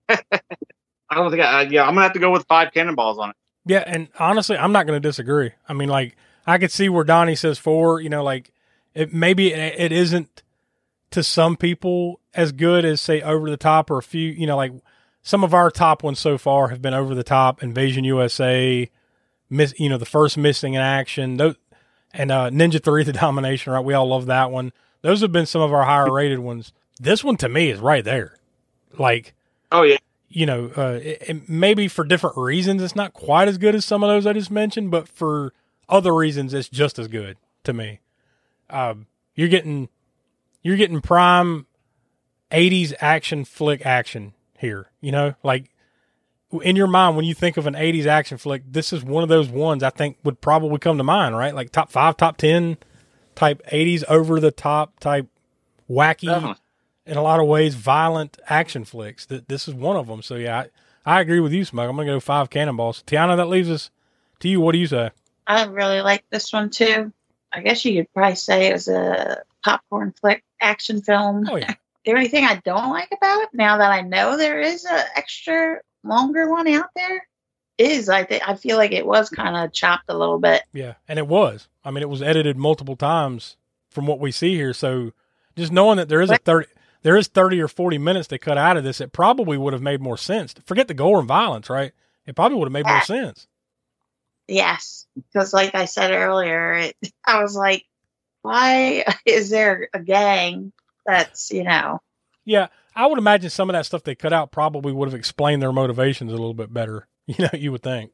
[SPEAKER 2] don't think, I, yeah, I'm gonna have to go with five cannonballs on it.
[SPEAKER 1] Yeah, and honestly, I'm not going to disagree. I mean, like, I could see where Donnie says four. You know, like, it maybe it, it isn't. To some people as good as say Over the Top or a few, you know, like some of our top ones so far have been Over the Top, Invasion U S A, miss, you know, the first Missing in Action, those, and uh, Ninja three, The Domination, right? We all love that one. Those have been some of our higher rated ones. This one to me is right there. Like,
[SPEAKER 2] oh yeah,
[SPEAKER 1] you know, uh, it, it, maybe for different reasons, it's not quite as good as some of those I just mentioned, but for other reasons, it's just as good to me. Um, you're getting, You're getting prime eighties action flick action here. You know, like in your mind, when you think of an eighties action flick, this is one of those ones I think would probably come to mind, right? Like top five, top ten type eighties over the top type wacky, uh-huh. in a lot of ways, violent action flicks. This is one of them. So yeah, I, I agree with you, Smug. I'm going to go five cannonballs. Tiana, that leaves us to you. What do you say?
[SPEAKER 11] I really like this one too. I guess you could probably say it was a popcorn flick action film.
[SPEAKER 1] Oh, yeah.
[SPEAKER 11] The only thing I don't like about it, now that I know there is an extra longer one out there, is I think I feel like it was kind of chopped a little bit.
[SPEAKER 1] Yeah, and it was. I mean, it was edited multiple times from what we see here. So just knowing that there is a thirty, there is thirty or forty minutes they cut out of this, it probably would have made more sense. Forget the gore and violence, right? It probably would have made more sense.
[SPEAKER 11] Yes, because like I said earlier, it, I was like, why is there a gang that's, you know?
[SPEAKER 1] Yeah, I would imagine some of that stuff they cut out probably would have explained their motivations a little bit better. You know, you would think.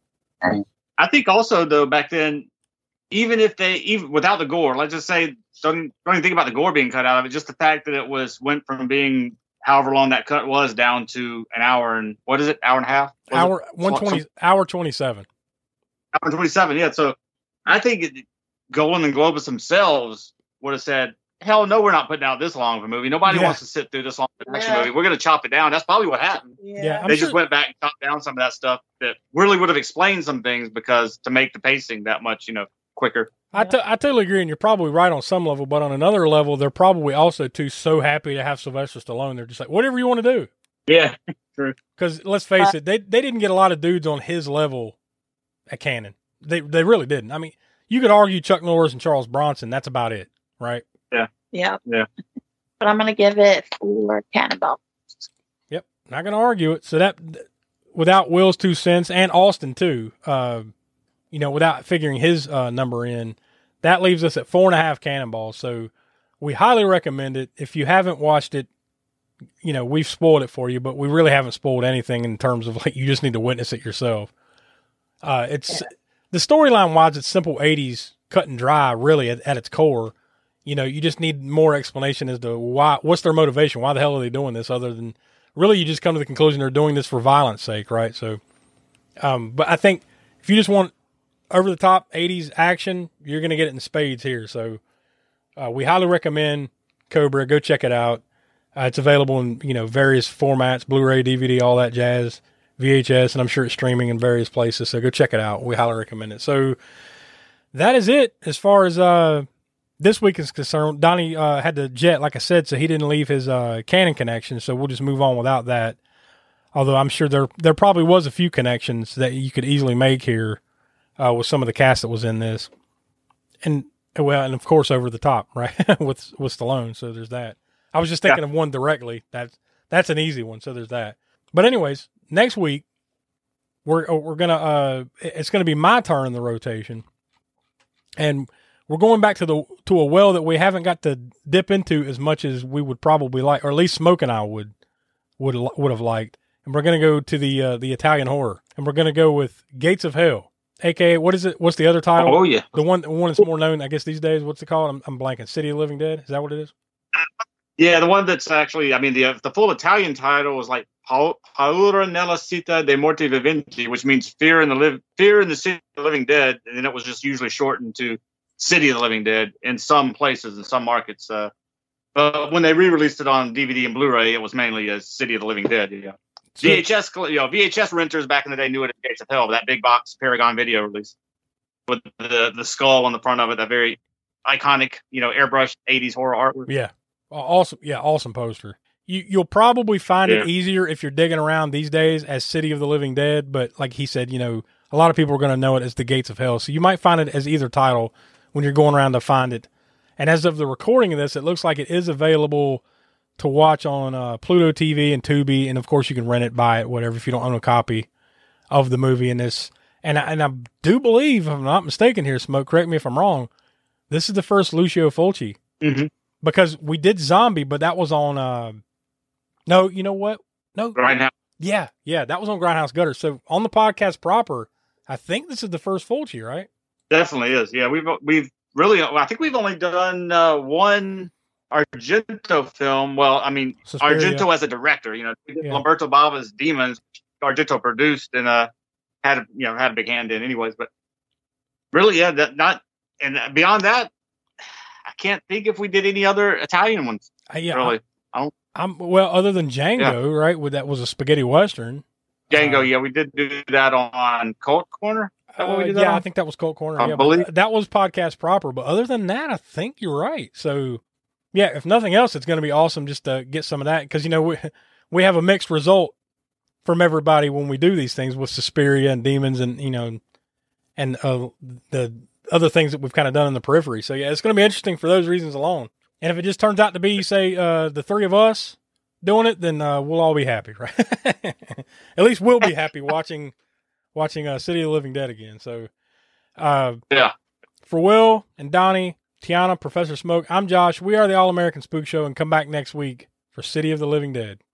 [SPEAKER 2] I think also though back then, even if they even without the gore, let's just say don't don't even think about the gore being cut out of it. Just the fact that it was went from being however long that cut was down to an hour and what is it, hour and a half? Was
[SPEAKER 1] hour
[SPEAKER 2] it?
[SPEAKER 1] one twenty, hour twenty seven.
[SPEAKER 2] Hour twenty seven, yeah. So I think it, Golan and Globus themselves would have said, hell no, we're not putting out this long of a movie. Nobody
[SPEAKER 1] Yeah.
[SPEAKER 2] wants to sit through this long of an action
[SPEAKER 11] Yeah.
[SPEAKER 2] movie. We're going to chop it down. That's probably what happened.
[SPEAKER 11] Yeah.
[SPEAKER 1] Yeah, I'm
[SPEAKER 2] they
[SPEAKER 1] sure-
[SPEAKER 2] just went back and chopped down some of that stuff that really would have explained some things because to make the pacing that much, you know, quicker.
[SPEAKER 1] I, t- I totally agree, and you're probably right on some level, but on another level, they're probably also too so happy to have Sylvester Stallone. They're just like, whatever you want to do.
[SPEAKER 2] Yeah, true.
[SPEAKER 1] Because let's face it, they they didn't get a lot of dudes on his level at Canon. They they really didn't. I mean, you could argue Chuck Norris and Charles Bronson. That's about it, right?
[SPEAKER 2] Yeah.
[SPEAKER 11] Yeah.
[SPEAKER 2] Yeah.
[SPEAKER 11] But I'm going to give it four Cannonball.
[SPEAKER 1] Yep, not going to argue it. So that, without Will's two cents and Austin too, uh, you know, without figuring his uh, number in, that leaves us at four and a half Cannonballs. So we highly recommend it. If you haven't watched it, you know, we've spoiled it for you, but we really haven't spoiled anything in terms of like, you just need to witness it yourself. Uh, it's
[SPEAKER 11] Yeah.
[SPEAKER 1] the storyline wise, it's simple eighties cut and dry really at, at its core. You know, you just need more explanation as to why, what's their motivation? Why the hell are they doing this other than really you just come to the conclusion they're doing this for violence sake, right? So, um, but I think if you just want over the top eighties action, you're going to get it in spades here. So, uh, we highly recommend Cobra. Go check it out. Uh, it's available in, you know, various formats, Blu-ray, D V D, all that jazz, V H S, and I'm sure it's streaming in various places. So go check it out. We highly recommend it. So that is it as far as, uh, this week is concerned. Donnie uh, had to jet, like I said, so he didn't leave his uh, Canon connection, so we'll just move on without that. Although I'm sure there there probably was a few connections that you could easily make here uh, with some of the cast that was in this. And, well, and of course, over the top, right, with with Stallone, so there's that. I was just thinking
[SPEAKER 2] Yeah.
[SPEAKER 1] of one directly. That's, that's an easy one, so there's that. But anyways, next week, we're, we're going to, uh, it's going to be my turn in the rotation. And we're going back to the to a well that we haven't got to dip into as much as we would probably like, or at least Smoke and I would would would have liked. And we're going to go to the uh, the Italian horror, and we're going to go with Gates of Hell, aka what is it? What's the other title?
[SPEAKER 2] Oh yeah,
[SPEAKER 1] the one the one that's more known, I guess these days. What's it called? I'm, I'm blanking. City of the Living Dead. Is that what it is?
[SPEAKER 2] yeah. The one that's actually, I mean, the the full Italian title was like Pa- Paura nella città dei morti viventi, which means fear in the live fear in the city of the living dead, and then it was just usually shortened to City of the Living Dead in some places, in some markets. Uh, but when they re-released it on D V D and Blu-ray, it was mainly as City of the Living Dead. Yeah,
[SPEAKER 1] So-
[SPEAKER 2] V H S, you know, V H S renters back in the day knew it as Gates of Hell. That big box Paragon video release with the the skull on the front of it, that very iconic, you know, airbrushed eighties horror artwork.
[SPEAKER 1] Yeah, Aw- awesome. Yeah, awesome poster. You you'll probably find it
[SPEAKER 2] Yeah.
[SPEAKER 1] easier if you're digging around these days as City of the Living Dead. But like he said, you know, a lot of people are going to know it as the Gates of Hell. So you might find it as either title when you're going around to find it. And as of the recording of this, it looks like it is available to watch on uh, Pluto T V and Tubi. And of course, you can rent it, buy it, whatever, if you don't own a copy of the movie in this. And I, and I do believe, if I'm not mistaken here, Smoke, correct me if I'm wrong, this is the first Lucio Fulci.
[SPEAKER 2] Mm-hmm.
[SPEAKER 1] Because we did Zombie, but that was on, uh, no, you know what? No.
[SPEAKER 2] Right now.
[SPEAKER 1] Yeah, yeah, that was on Grindhouse Gutter. So on the podcast proper, I think this is the first Fulci, right?
[SPEAKER 2] Definitely is. Yeah, we've we've really. I think we've only done uh, one Argento film. Well, I mean,
[SPEAKER 1] Suspiria.
[SPEAKER 2] Argento as a director. You know,
[SPEAKER 1] Yeah.
[SPEAKER 2] Lamberto Bava's Demons. Argento produced and uh had a, you know had a big hand in, anyways. But really, yeah, that not and beyond that, I can't think if we did any other Italian ones.
[SPEAKER 1] Uh, yeah,
[SPEAKER 2] really, I don't.
[SPEAKER 1] I'm well, other than Django, right? With that was a spaghetti western.
[SPEAKER 2] Django,
[SPEAKER 1] Uh,
[SPEAKER 2] yeah, we did do that on Cult Corner. Is that what we
[SPEAKER 1] Uh,
[SPEAKER 2] did that
[SPEAKER 1] yeah,
[SPEAKER 2] on?
[SPEAKER 1] I think that was Cult Corner.
[SPEAKER 2] I
[SPEAKER 1] Yeah,
[SPEAKER 2] believe-
[SPEAKER 1] but that was podcast proper. But other than that, I think you're right. So, yeah, if nothing else, it's going to be awesome just to get some of that because you know we we have a mixed result from everybody when we do these things with Suspiria and Demons and you know and uh, the other things that we've kind of done in the periphery. So yeah, it's going to be interesting for those reasons alone. And if it just turns out to be, say, uh, the three of us doing it, then uh, we'll all be happy, right? At least we'll be happy watching watching uh, City of the Living Dead again. So, uh,
[SPEAKER 2] yeah,
[SPEAKER 1] for Will and Donnie, Tiana, Professor Smoke. I'm Josh. We are the All American Spook Show, and come back next week for City of the Living Dead.